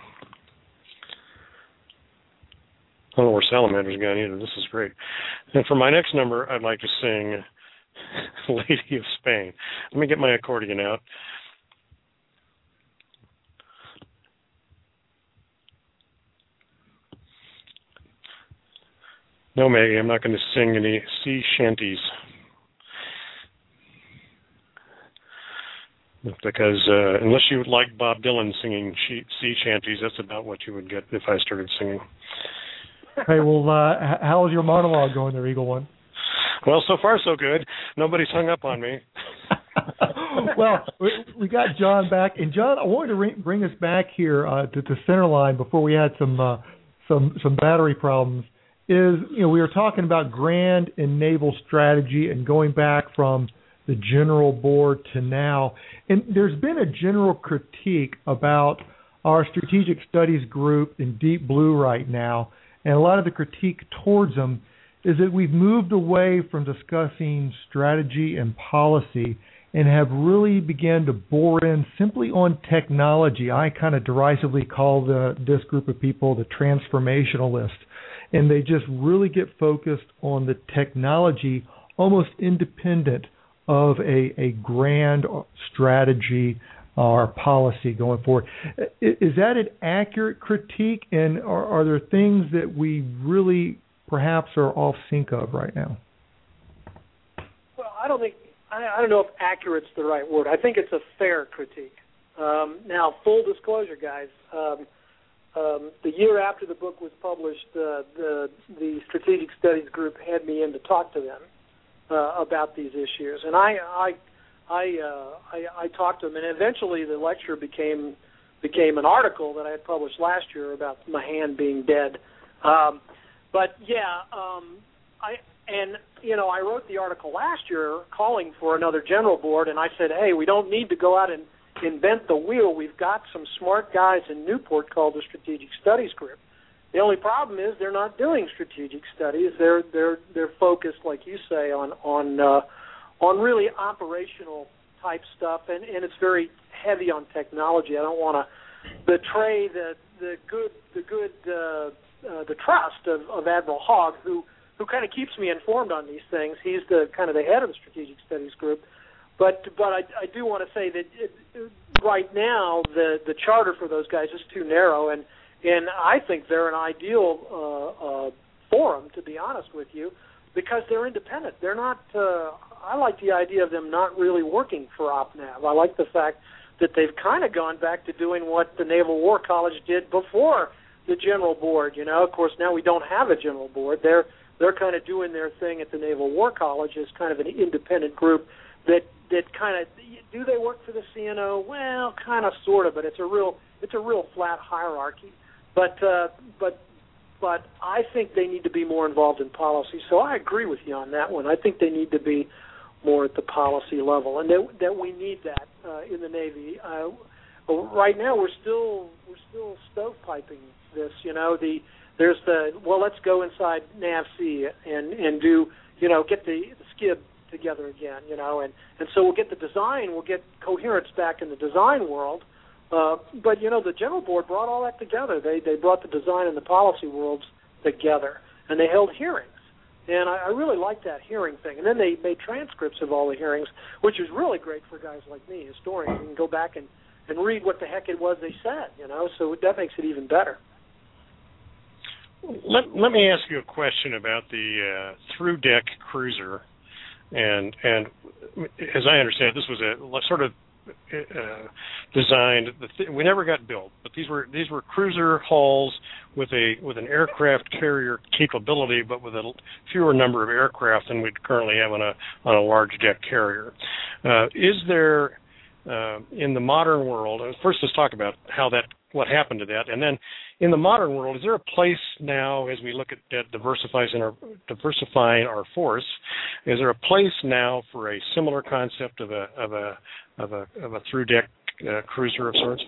I don't know where Salamander's gone either. This is great. And for my next number, I'd like to sing Lady of Spain. Let me get my accordion out. No, Maggie, I'm not going to sing any sea shanties. Because uh, unless you would like Bob Dylan singing sea shanties, that's about what you would get if I started singing. Hey, well, uh, how is your monologue going there, Eagle One? Well, so far so good. Nobody's hung up on me. Well, we, we got John back, and John, I wanted to re- bring us back here uh, to the center line before we had some uh, some some battery problems. Is you know we were talking about grand and naval strategy and going back from the general board to now, and there's been a general critique about our strategic studies group in Deep Blue right now, and a lot of the critique towards them is that we've moved away from discussing strategy and policy and have really begun to bore in simply on technology. I kind of derisively call the, this group of people the transformationalists, and they just really get focused on the technology, almost independent of a, a grand strategy or policy going forward. Is that an accurate critique, and are, are there things that we really perhaps are off sync of right now? Well, I don't think, I, I don't know if accurate's the right word. I think it's a fair critique. Um, now, full disclosure, guys, um, um, the year after the book was published, uh, the, the Strategic Studies Group had me in to talk to them Uh, about these issues, and I I I, uh, I I talked to them, and eventually the lecture became became an article that I had published last year about Mahan being dead. Um, but yeah, um, I and you know I wrote the article last year calling for another general board, and I said, hey, we don't need to go out and invent the wheel. We've got some smart guys in Newport called the Strategic Studies Group. The only problem is they're not doing strategic studies. They're they're they're focused, like you say, on on uh, on really operational type stuff, and, and it's very heavy on technology. I don't want to betray the the good the good uh, uh, the trust of, of Admiral Hogg, who who kind of keeps me informed on these things. He's the kind of the head of the strategic studies group. But but I, I do want to say that it, right now the the charter for those guys is too narrow, and and I think they're an ideal uh, uh, forum, to be honest with you, because they're independent. They're not. Uh, I like the idea of them not really working for OPNAV. I like the fact that they've kind of gone back to doing what the Naval War College did before the General Board. You know, of course, now we don't have a General Board. They're they're kind of doing their thing at the Naval War College as kind of an independent group that that kind of, do they work for the C N O? Well, kind of, sort of, but it's a real it's a real flat hierarchy. But uh, but but I think they need to be more involved in policy. So I agree with you on that one. I think they need to be more at the policy level, and that, that we need that uh, in the Navy. Uh, right now, we're still we're still stovepiping this. You know, the there's the well, let's go inside NAVSEA and and do you know get the, the skib together again. You know, and and so we'll get the design, we'll get coherence back in the design world. Uh, but you know, the General Board brought all that together. They they brought the design and the policy worlds together, and they held hearings. And I, I really like that hearing thing. And then they made transcripts of all the hearings, which is really great for guys like me, historians. You can go back and, and read what the heck it was they said, you know, so that makes it even better. Let, let me ask you a question about the uh, through-deck cruiser. And, and as I understand it, this was a sort of Uh, designed. The th- we never got built, but these were these were cruiser hulls with a with an aircraft carrier capability, but with a l- fewer number of aircraft than we currently have on a on a large deck carrier. Uh, is there uh, in the modern world? First, let's talk about how that what happened to that, and then in the modern world, is there a place now as we look at, at diversifying our diversifying our force? Is there a place now for a similar concept of a of a of a of a through deck uh, cruiser of sorts?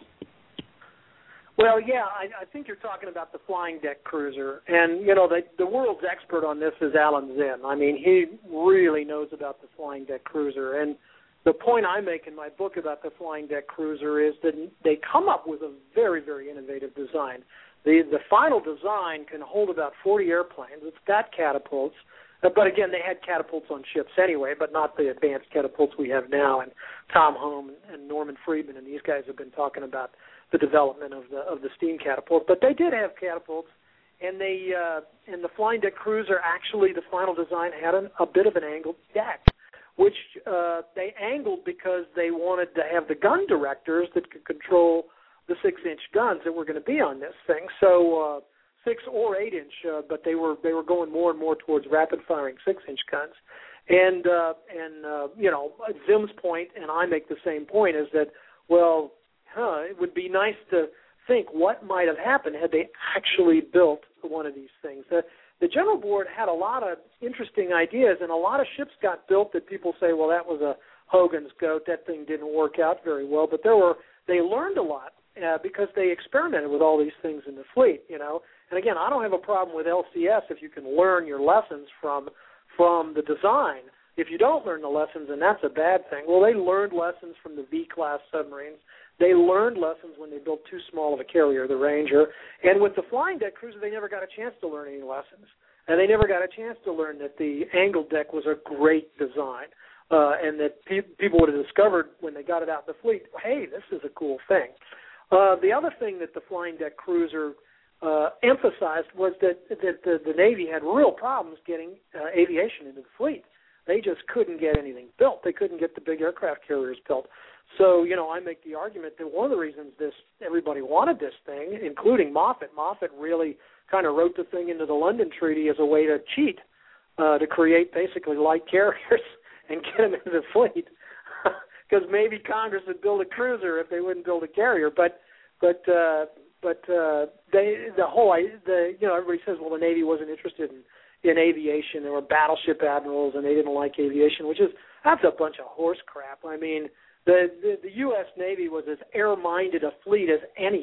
Well, yeah, I, I think you're talking about the flying deck cruiser, and you know the the world's expert on this is Alan Zinn. I mean, he really knows about the flying deck cruiser, and the point I make in my book about the flying deck cruiser is that they come up with a very, very innovative design. The the final design can hold about forty airplanes. It's got catapults. But again, they had catapults on ships anyway, but not the advanced catapults we have now. And Tom Home and Norman Friedman and these guys have been talking about the development of the of the steam catapult. But they did have catapults, and they uh, and the flying deck cruiser actually the final design had an, a bit of an angled deck, which uh, they angled because they wanted to have the gun directors that could control the six-inch guns that were going to be on this thing. So. Uh, Six or eight inch, uh, but they were they were going more and more towards rapid firing six inch guns, and uh, and uh, you know Zim's point, and I make the same point, is that well, huh, it would be nice to think what might have happened had they actually built one of these things. The, the General Board had a lot of interesting ideas, and a lot of ships got built that people say, well, that was a Hogan's goat. That thing didn't work out very well, but there were they learned a lot uh, because they experimented with all these things in the fleet, you know. And again, I don't have a problem with L C S if you can learn your lessons from from the design. If you don't learn the lessons, then that's a bad thing. Well, they learned lessons from the V-class submarines. They learned lessons when they built too small of a carrier, the Ranger. And with the flying deck cruiser, they never got a chance to learn any lessons. And they never got a chance to learn that the angled deck was a great design, uh, and that pe- people would have discovered when they got it out in the fleet, hey, this is a cool thing. Uh, the other thing that the flying deck cruiser Uh, emphasized was that, that the, the Navy had real problems getting uh, aviation into the fleet. They just couldn't get anything built. They couldn't get the big aircraft carriers built. So, you know, I make the argument that one of the reasons this everybody wanted this thing, including Moffett, Moffett really kind of wrote the thing into the London Treaty as a way to cheat, uh, to create basically light carriers and get them into the fleet. Because maybe Congress would build a cruiser if they wouldn't build a carrier. But, but, uh, But uh, they, the whole, the you know, everybody says, well, the Navy wasn't interested in, in aviation. There were battleship admirals, and they didn't like aviation, which is that's a bunch of horse crap. I mean, the the, the U S Navy was as air-minded a fleet as any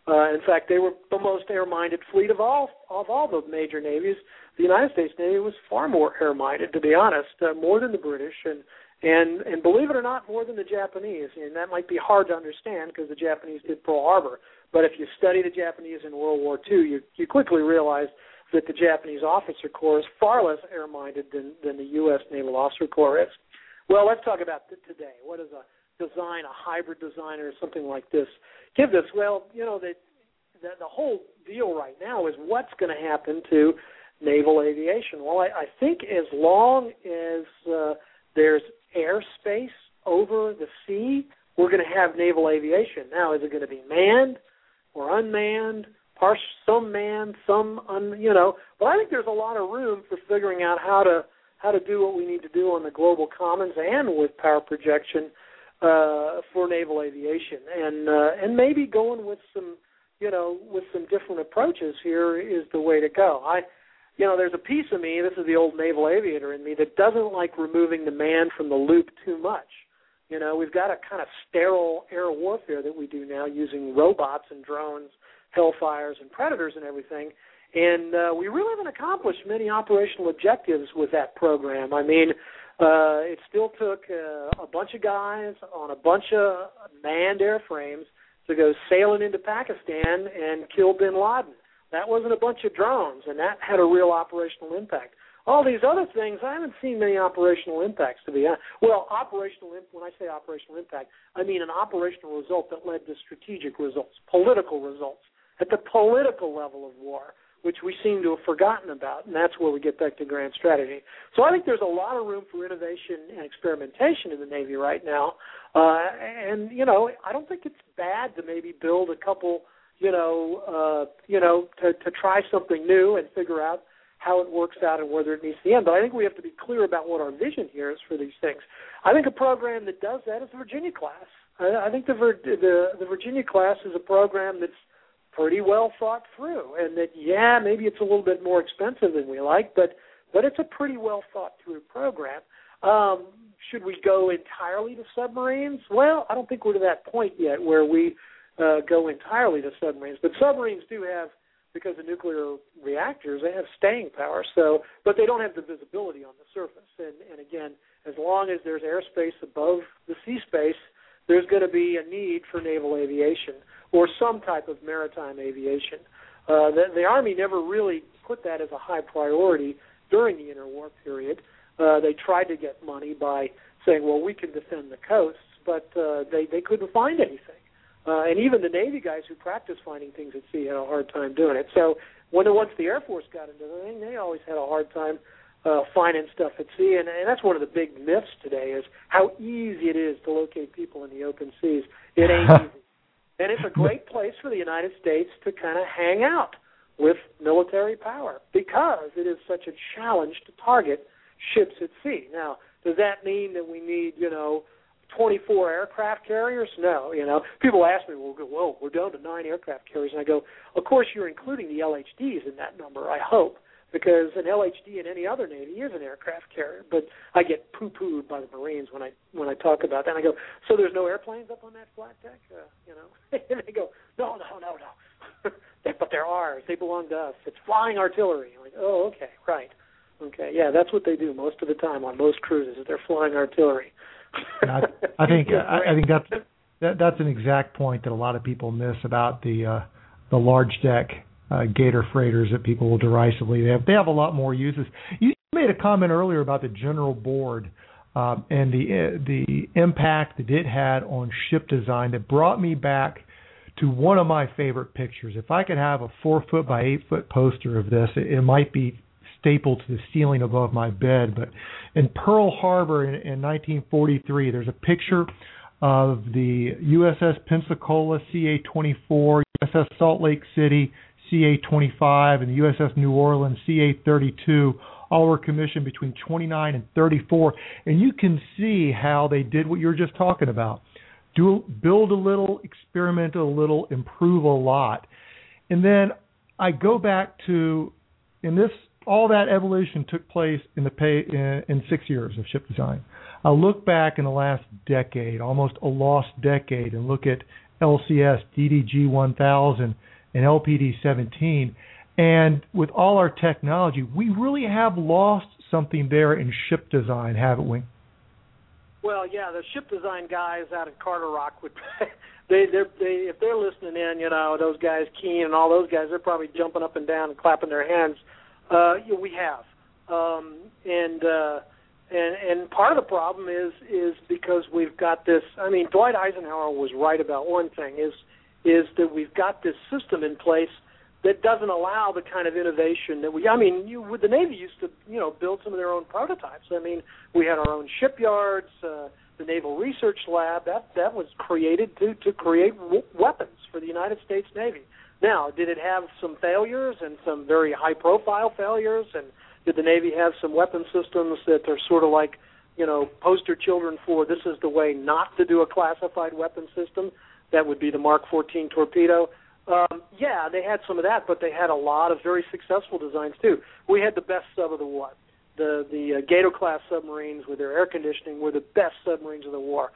Uh, in fact, they were the most air-minded fleet of all of all the major navies. The United States Navy was far more air-minded, to be honest, uh, more than the British, and and and believe it or not, more than the Japanese. And that might be hard to understand because the Japanese did Pearl Harbor. But if you study the Japanese in World War Two, you you quickly realize that the Japanese officer corps is far less air-minded than than the U S Naval Officer Corps is. Well, let's talk about th- today. What is a design, a hybrid design, or something like this give us? Well, you know, the, the, the whole deal right now is what's going to happen to naval aviation. Well, I, I think as long as uh, there's airspace over the sea, we're going to have naval aviation. Now, is it going to be manned or unmanned, par- some manned, some, un, you know, but I think there's a lot of room for figuring out how to how to do what we need to do on the global commons and with power projection uh, for naval aviation, and uh, and maybe going with some, you know, with some different approaches here is the way to go. I, you know, there's a piece of me, this is the old naval aviator in me, that doesn't like removing the man from the loop too much. You know, we've got a kind of sterile air warfare that we do now using robots and drones, Hellfires and Predators and everything. And uh, we really haven't accomplished many operational objectives with that program. I mean, uh, it still took uh, a bunch of guys on a bunch of manned airframes to go sailing into Pakistan and kill bin Laden. That wasn't a bunch of drones, and that had a real operational impact. All these other things, I haven't seen many operational impacts, to be honest. Well, operational, when I say operational impact, I mean an operational result that led to strategic results, political results, at the political level of war, which we seem to have forgotten about, and that's where we get back to grand strategy. So I think there's a lot of room for innovation and experimentation in the Navy right now. Uh, and, you know, I don't think it's bad to maybe build a couple, you know, uh, you know, to, to try something new and figure out how it works out and whether it meets the end. But I think we have to be clear about what our vision here is for these things. I think a program that does that is the Virginia class. I, I think the, the the Virginia class is a program that's pretty well thought through, and that, yeah, maybe it's a little bit more expensive than we like, but but it's a pretty well thought through program. Um, should we go entirely to submarines? Well, I don't think we're to that point yet where we uh, go entirely to submarines, but submarines do have, because of nuclear reactors, they have staying power, so, but they don't have the visibility on the surface. And, and again, as long as there's airspace above the sea space, there's going to be a need for naval aviation or some type of maritime aviation. Uh, the, the Army never really put that as a high priority during the interwar period. Uh, they tried to get money by saying, well, we can defend the coasts, but uh, they, they couldn't find anything. Uh, and even the Navy guys who practiced finding things at sea had a hard time doing it. So when the, once the Air Force got into the thing, they always had a hard time uh, finding stuff at sea. And, and that's one of the big myths today is how easy it is to locate people in the open seas. It ain't easy. And it's a great place for the United States to kind of hang out with military power because it is such a challenge to target ships at sea. Now, does that mean that we need, you know, twenty-four aircraft carriers? No, you know. People ask me, well, whoa, we're down to nine aircraft carriers. And I go, of course, you're including the L H Ds in that number, I hope, because an L H D in any other Navy is an aircraft carrier. But I get poo-pooed by the Marines when I when I talk about that. And I go, so there's no airplanes up on that flat deck? Uh, you know, and they go, no, no, no, no. But they're ours. They belong to us. It's flying artillery. I'm like, oh, okay, right. Okay, yeah, that's what they do most of the time on most cruises. Is they're flying artillery. I, I think I, I think that's that, that's an exact point that a lot of people miss about the uh, the large deck uh, Gator freighters that people will derisively they have they have a lot more uses. You made a comment earlier about the General Board um, and the uh, the impact that it had on ship design that brought me back to one of my favorite pictures. If I could have a four foot by eight foot poster of this, it, it might be stapled to the ceiling above my bed. But in Pearl Harbor in, in nineteen forty-three, there's a picture of the U S S Pensacola C A twenty-four, U S S Salt Lake City C A twenty-five, and the U S S New Orleans C A thirty-two, all were commissioned between twenty-nine and thirty-four. And you can see how they did what you were just talking about. Do build a little, experiment a little, improve a lot. And then I go back to, in this, all that evolution took place in the pay, in, in six years of ship design. I look back in the last decade, almost a lost decade, and look at L C S, D D G one thousand, and L P D seventeen. And with all our technology, we really have lost something there in ship design, haven't we? Well, yeah, the ship design guys out at Carter Rock would they they're, they if they're listening in, you know, those guys Keen and all those guys, they're probably jumping up and down and clapping their hands. Uh, yeah, we have, um, and uh, and and part of the problem is is because we've got this. I mean, Dwight Eisenhower was right about one thing: is is that we've got this system in place that doesn't allow the kind of innovation that we. I mean, you, the Navy used to, you know, build some of their own prototypes. I mean, we had our own shipyards, uh, the Naval Research Lab. That that was created to to create w- weapons for the United States Navy. Now, did it have some failures and some very high-profile failures? And did the Navy have some weapon systems that are sort of like, you know, poster children for this is the way not to do a classified weapon system? That would be the Mark fourteen torpedo. Um, yeah, they had some of that, but they had a lot of very successful designs too. We had the best sub of the war. The the uh, Gato-class submarines with their air conditioning were the best submarines of the war,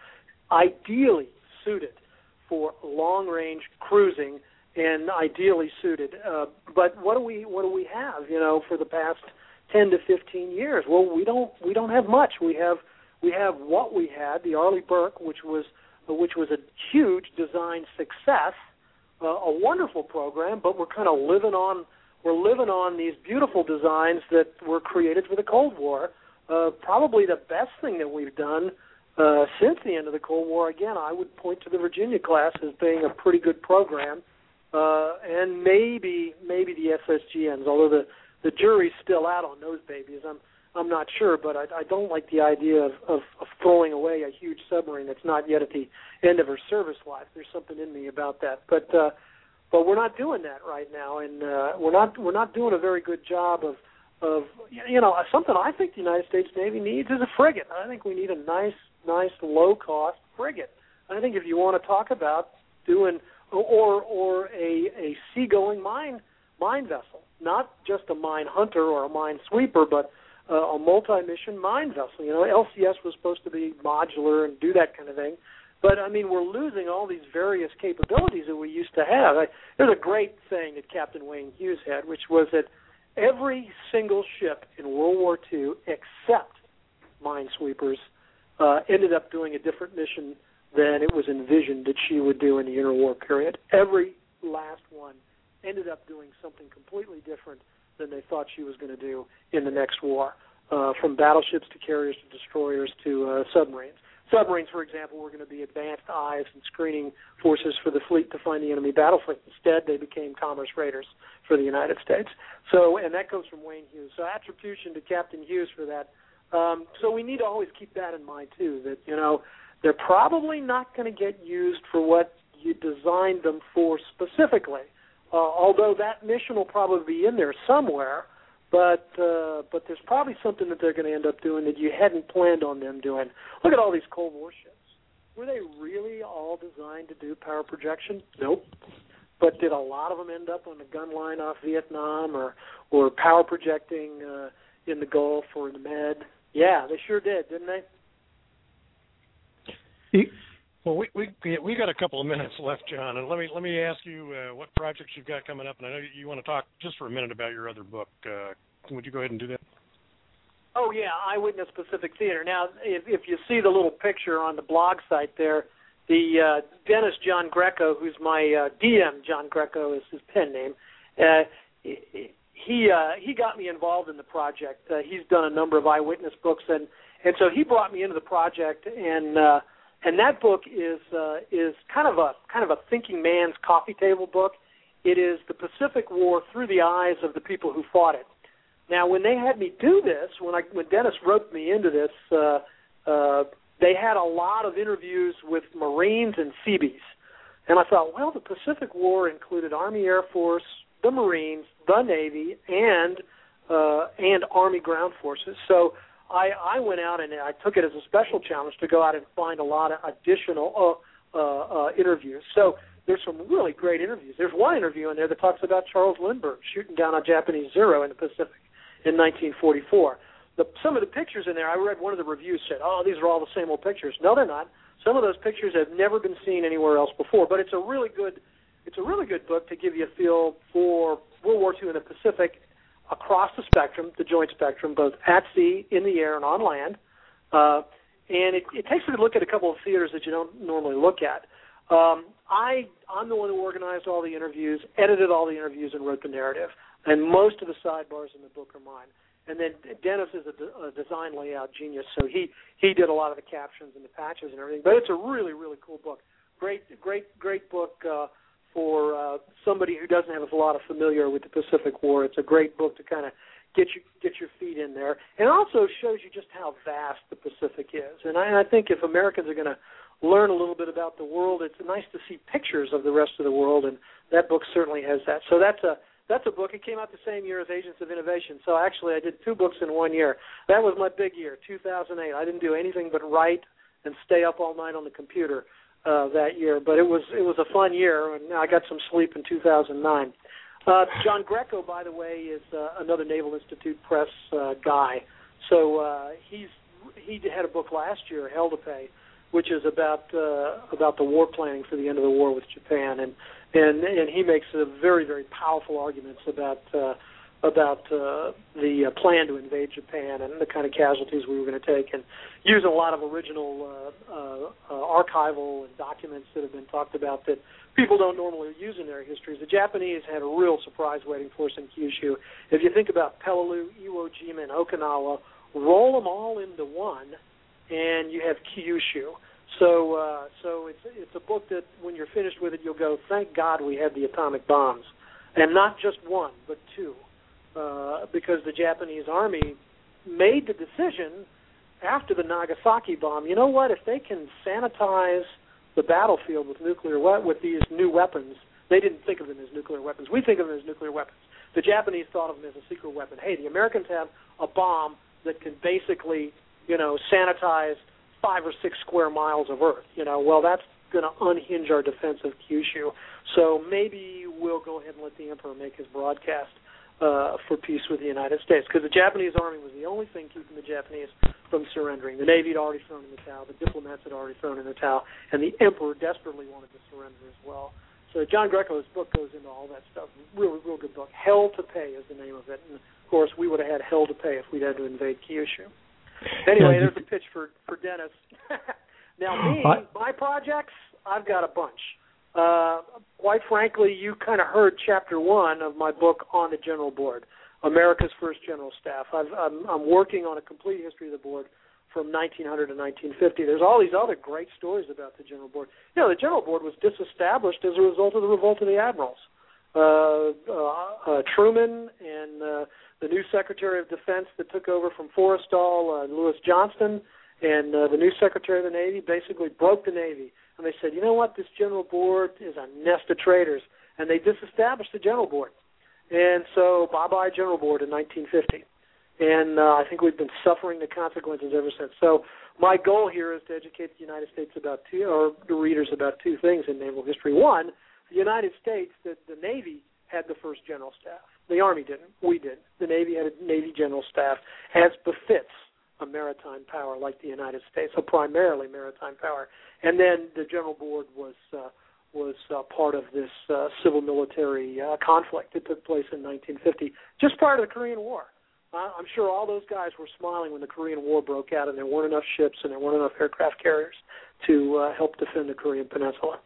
ideally suited for long-range cruising and ideally suited. Uh, but what do we what do we have? You know, for the past ten to fifteen years, well, we don't we don't have much. We have we have what we had, the Arleigh Burke, which was uh, which was a huge design success. Uh, a wonderful program, but we're kind of living on we're living on these beautiful designs that were created for the Cold War. Uh, probably the best thing that we've done uh, since the end of the Cold War. Again, I would point to the Virginia class as being a pretty good program, uh, and maybe maybe the S S G Ns. Although the, the jury's still out on those babies, I'm I'm not sure, but I, I don't like the idea of, of, of throwing away a huge submarine that's not yet at the end of her service life. There's something in me about that, but uh, but we're not doing that right now, and uh, we're not we're not doing a very good job of of you know something I think the United States Navy needs is a frigate. I think we need a nice nice low cost frigate. I think if you want to talk about doing or or a a seagoing mine mine vessel, not just a mine hunter or a mine sweeper, but Uh, a multi-mission mine vessel. You know, L C S was supposed to be modular and do that kind of thing. But, I mean, we're losing all these various capabilities that we used to have. I, there's a great thing that Captain Wayne Hughes had, which was that every single ship in World War Two, except minesweepers, uh, ended up doing a different mission than it was envisioned that she would do in the interwar period. Every last one ended up doing something completely different than they thought she was going to do in the next war, uh, from battleships to carriers to destroyers to uh, submarines. Submarines, for example, were going to be advanced eyes and screening forces for the fleet to find the enemy battle fleet. Instead, they became commerce raiders for the United States. So, and that comes from Wayne Hughes. So attribution to Captain Hughes for that. Um, so we need to always keep that in mind, too, that, you know, they're probably not going to get used for what you designed them for specifically. Uh, although that mission will probably be in there somewhere, but uh, but there's probably something that they're going to end up doing that you hadn't planned on them doing. Look at all these Cold War ships. Were they really all designed to do power projection? Nope. But did a lot of them end up on the gun line off Vietnam or, or power projecting uh, in the Gulf or in the Med? Yeah, they sure did, didn't they? It- Well, we we we got a couple of minutes left, John, and let me let me ask you uh, what projects you've got coming up. And I know you want to talk just for a minute about your other book. Uh, would you go ahead and do that? Oh yeah, Eyewitness Pacific Theater. Now, if, if you see the little picture on the blog site there, the uh, Dennis John Greco, who's my uh, D M, John Greco is his pen name. Uh, he uh, he got me involved in the project. Uh, he's done a number of eyewitness books, and and so he brought me into the project and. Uh, And that book is uh, is kind of a kind of a thinking man's coffee table book. It is the Pacific War through the eyes of the people who fought it. Now, when they had me do this, when I when Dennis roped me into this, uh, uh, they had a lot of interviews with Marines and Seabees, and I thought, well, the Pacific War included Army Air Force, the Marines, the Navy, and uh, and Army Ground Forces. So I, I went out and I took it as a special challenge to go out and find a lot of additional uh, uh, uh, interviews. So there's some really great interviews. There's one interview in there that talks about Charles Lindbergh shooting down a Japanese Zero in the Pacific in nineteen forty-four. The, some of the pictures in there, I read one of the reviews said, oh, these are all the same old pictures. No, they're not. Some of those pictures have never been seen anywhere else before. But it's a really good, it's a really good book to give you a feel for World War Two in the Pacific, across the spectrum, the joint spectrum, both at sea, in the air, and on land. Uh, and it, it takes a look at a couple of theaters that you don't normally look at. Um, I, I'm the one who organized all the interviews, edited all the interviews, and wrote the narrative. And most of the sidebars in the book are mine. And then Dennis is a, de- a design layout genius, so he, he did a lot of the captions and the patches and everything. But it's a really, really cool book. Great, great, great book uh, for uh, somebody who doesn't have a lot of familiar with the Pacific War. It's a great book to kind of get you get your feet in there. And it also shows you just how vast the Pacific is. And I, and I think if Americans are going to learn a little bit about the world, it's nice to see pictures of the rest of the world, and that book certainly has that. So that's a that's a book. It came out the same year as Agents of Innovation. So actually I did two books in one year. That was my big year, two thousand eight. I didn't do anything but write and stay up all night on the computer uh, that year. But it was it was a fun year, and I got some sleep in two thousand nine. Uh, John Greco, by the way, is uh, another Naval Institute Press uh, guy. So uh, he's he had a book last year, Hell to Pay, which is about uh, about the war planning for the end of the war with Japan, and and and he makes a very very powerful arguments about uh, about uh, the uh, plan to invade Japan and the kind of casualties we were going to take, and using a lot of original uh, uh, uh, archival and documents that have been talked about that people don't normally use in their histories. The Japanese had a real surprise waiting for us in Kyushu. If you think about Peleliu, Iwo Jima, and Okinawa, roll them all into one, and you have Kyushu. So, uh, so it's it's a book that when you're finished with it, you'll go, thank God we had the atomic bombs, and not just one, but two, uh, because the Japanese army made the decision after the Nagasaki bomb. You know what? If they can sanitize the battlefield with nuclear we- with these new weapons, they didn't think of them as nuclear weapons. We think of them as nuclear weapons. The Japanese thought of them as a secret weapon. Hey, the Americans have a bomb that can basically, you know, sanitize five or six square miles of Earth. You know, well, that's going to unhinge our defense of Kyushu. So maybe we'll go ahead and let the Emperor make his broadcast uh, for peace with the United States, because the Japanese army was the only thing keeping the Japanese from surrendering. The Navy had already thrown in the towel. The diplomats had already thrown in the towel. And the Emperor desperately wanted to surrender as well. So John Greco's book goes into all that stuff. Real, real good book. Hell to Pay is the name of it. And, of course, we would have had hell to pay if we'd had to invade Kyushu. Anyway, there's a pitch for, for Dennis. Now, me, my projects, I've got a bunch. Uh, quite frankly, you kind of heard chapter one of my book on the General Board, America's First General Staff. I've, I'm, I'm working on a complete history of the board from nineteen hundred to nineteen fifty. There's all these other great stories about the General Board. You know, the General Board was disestablished as a result of the revolt of the admirals. Uh, uh, uh, Truman and uh, the new Secretary of Defense that took over from Forrestal, uh, Lewis Johnston, and uh, the new Secretary of the Navy basically broke the Navy. And they said, you know what, this General Board is a nest of traitors. And they disestablished the General Board. And so bye-bye General Board in nineteen fifty. And uh, I think we've been suffering the consequences ever since. So my goal here is to educate the United States about two, or the readers about two things in naval history. One, the United States, the, the Navy had the first general staff. The Army didn't. We did. The Navy had a Navy general staff, as befits a maritime power like the United States, so primarily maritime power. And then the General Board was uh, was uh, part of this uh, civil-military uh, conflict that took place in nineteen fifty, just prior to the Korean War. Uh, I'm sure all those guys were smiling when the Korean War broke out and there weren't enough ships and there weren't enough aircraft carriers to uh, help defend the Korean Peninsula.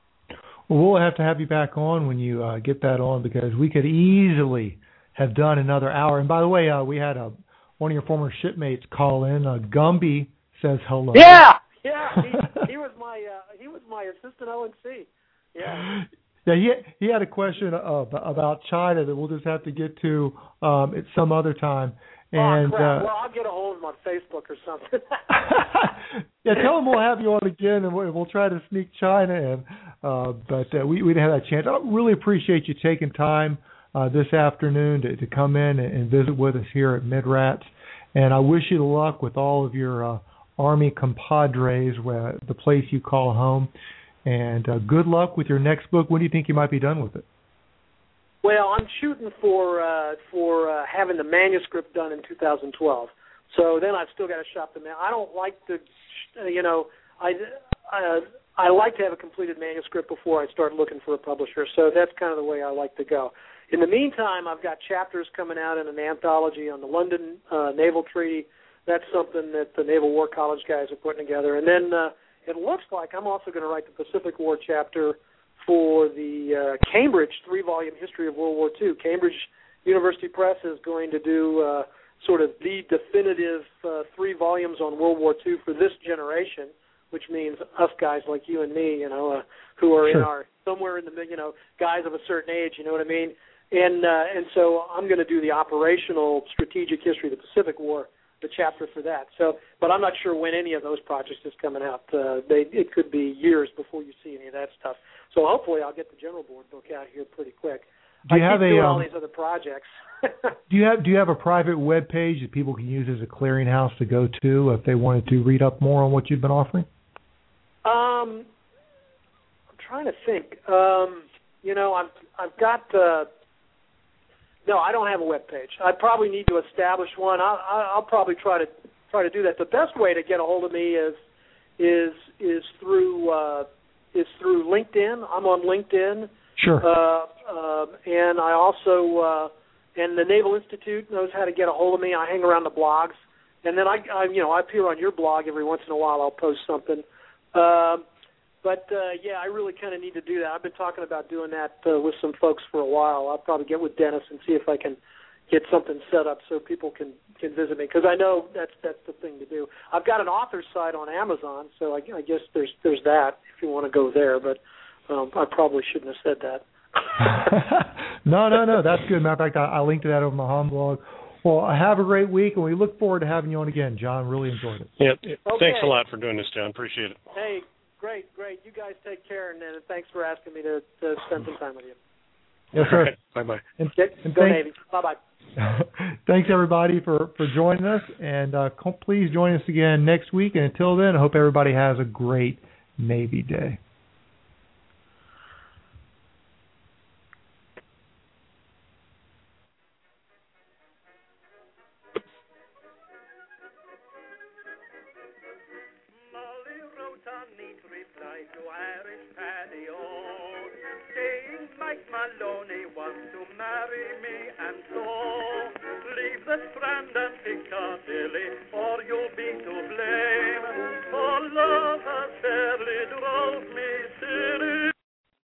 Well, we'll have to have you back on when you uh, get that on, because we could easily have done another hour. And by the way, uh, we had a, one of your former shipmates call in. Uh, Gumby says hello. Yeah, yeah. He, he was my uh, he was my assistant O N C. Yeah. Yeah, he he had a question uh, about China that we'll just have to get to um, at some other time. And oh, crap. Uh, well, I'll get a hold of him on Facebook or something. Yeah, tell him we'll have you on again, and we'll, we'll try to sneak China in. Uh, but uh, we we didn't have that chance. I really appreciate you taking time uh, this afternoon to, to come in and, and visit with us here at MidRats. And I wish you luck with all of your uh, Army compadres, where, the place you call home. And uh, good luck with your next book. When do you think you might be done with it? Well, I'm shooting for uh, for uh, having the manuscript done in two thousand twelve. So then I've still got to shop them out. I don't like to, uh, you know, I uh, I like to have a completed manuscript before I start looking for a publisher, so that's kind of the way I like to go. In the meantime, I've got chapters coming out in an anthology on the London uh, Naval Treaty. That's something that the Naval War College guys are putting together. And then uh, it looks like I'm also going to write the Pacific War chapter for the uh, Cambridge three-volume history of World War Two. Cambridge University Press is going to do uh, sort of the definitive uh, three volumes on World War Two for this generation, which means us guys like you and me, you know, uh, who are sure. in our somewhere in the, you know, guys of a certain age, you know what I mean? And uh, and so I'm going to do the operational strategic history of the Pacific War, the chapter for that. So, but I'm not sure when any of those projects is coming out. Uh, they, it could be years before you see any of that stuff. So hopefully I'll get the General Board book out here pretty quick. Do you I have keep a, doing um, all these other projects. do you have Do you have a private web page that people can use as a clearinghouse to go to if they wanted to read up more on what you've been offering? Um, I'm trying to think. Um, you know, I've I've got. Uh, No, I don't have a web page. I probably need to establish one. I'll, I'll probably try to try to do that. The best way to get a hold of me is is is through uh, is through LinkedIn. I'm on LinkedIn. Sure. Uh, uh, and I also uh, and the Naval Institute knows how to get a hold of me. I hang around the blogs, and then I, I you know I appear on your blog every once in a while. I'll post something. Um, But, uh, yeah, I really kind of need to do that. I've been talking about doing that uh, with some folks for a while. I'll probably get with Dennis and see if I can get something set up so people can, can visit me, because I know that's that's the thing to do. I've got an author's site on Amazon, so I, I guess there's there's that if you want to go there, but um, I probably shouldn't have said that. no, no, no, that's good. Matter of fact, I, I linked to that over my home blog. Well, have a great week, and we look forward to having you on again, John. Really enjoyed it. Yeah, okay. Thanks a lot for doing this, John. Appreciate it. Hey. Great, great. You guys take care, and, and thanks for asking me to, to spend some time with you. Yes, sir. Right. Bye-bye. And, Get, and go thanks, Navy. Bye-bye. Thanks, everybody, for, for joining us, and uh, please join us again next week. And until then, I hope everybody has a great Navy Day. Maloney wants to marry me, and so leave the Strand and Piccadilly, or you'll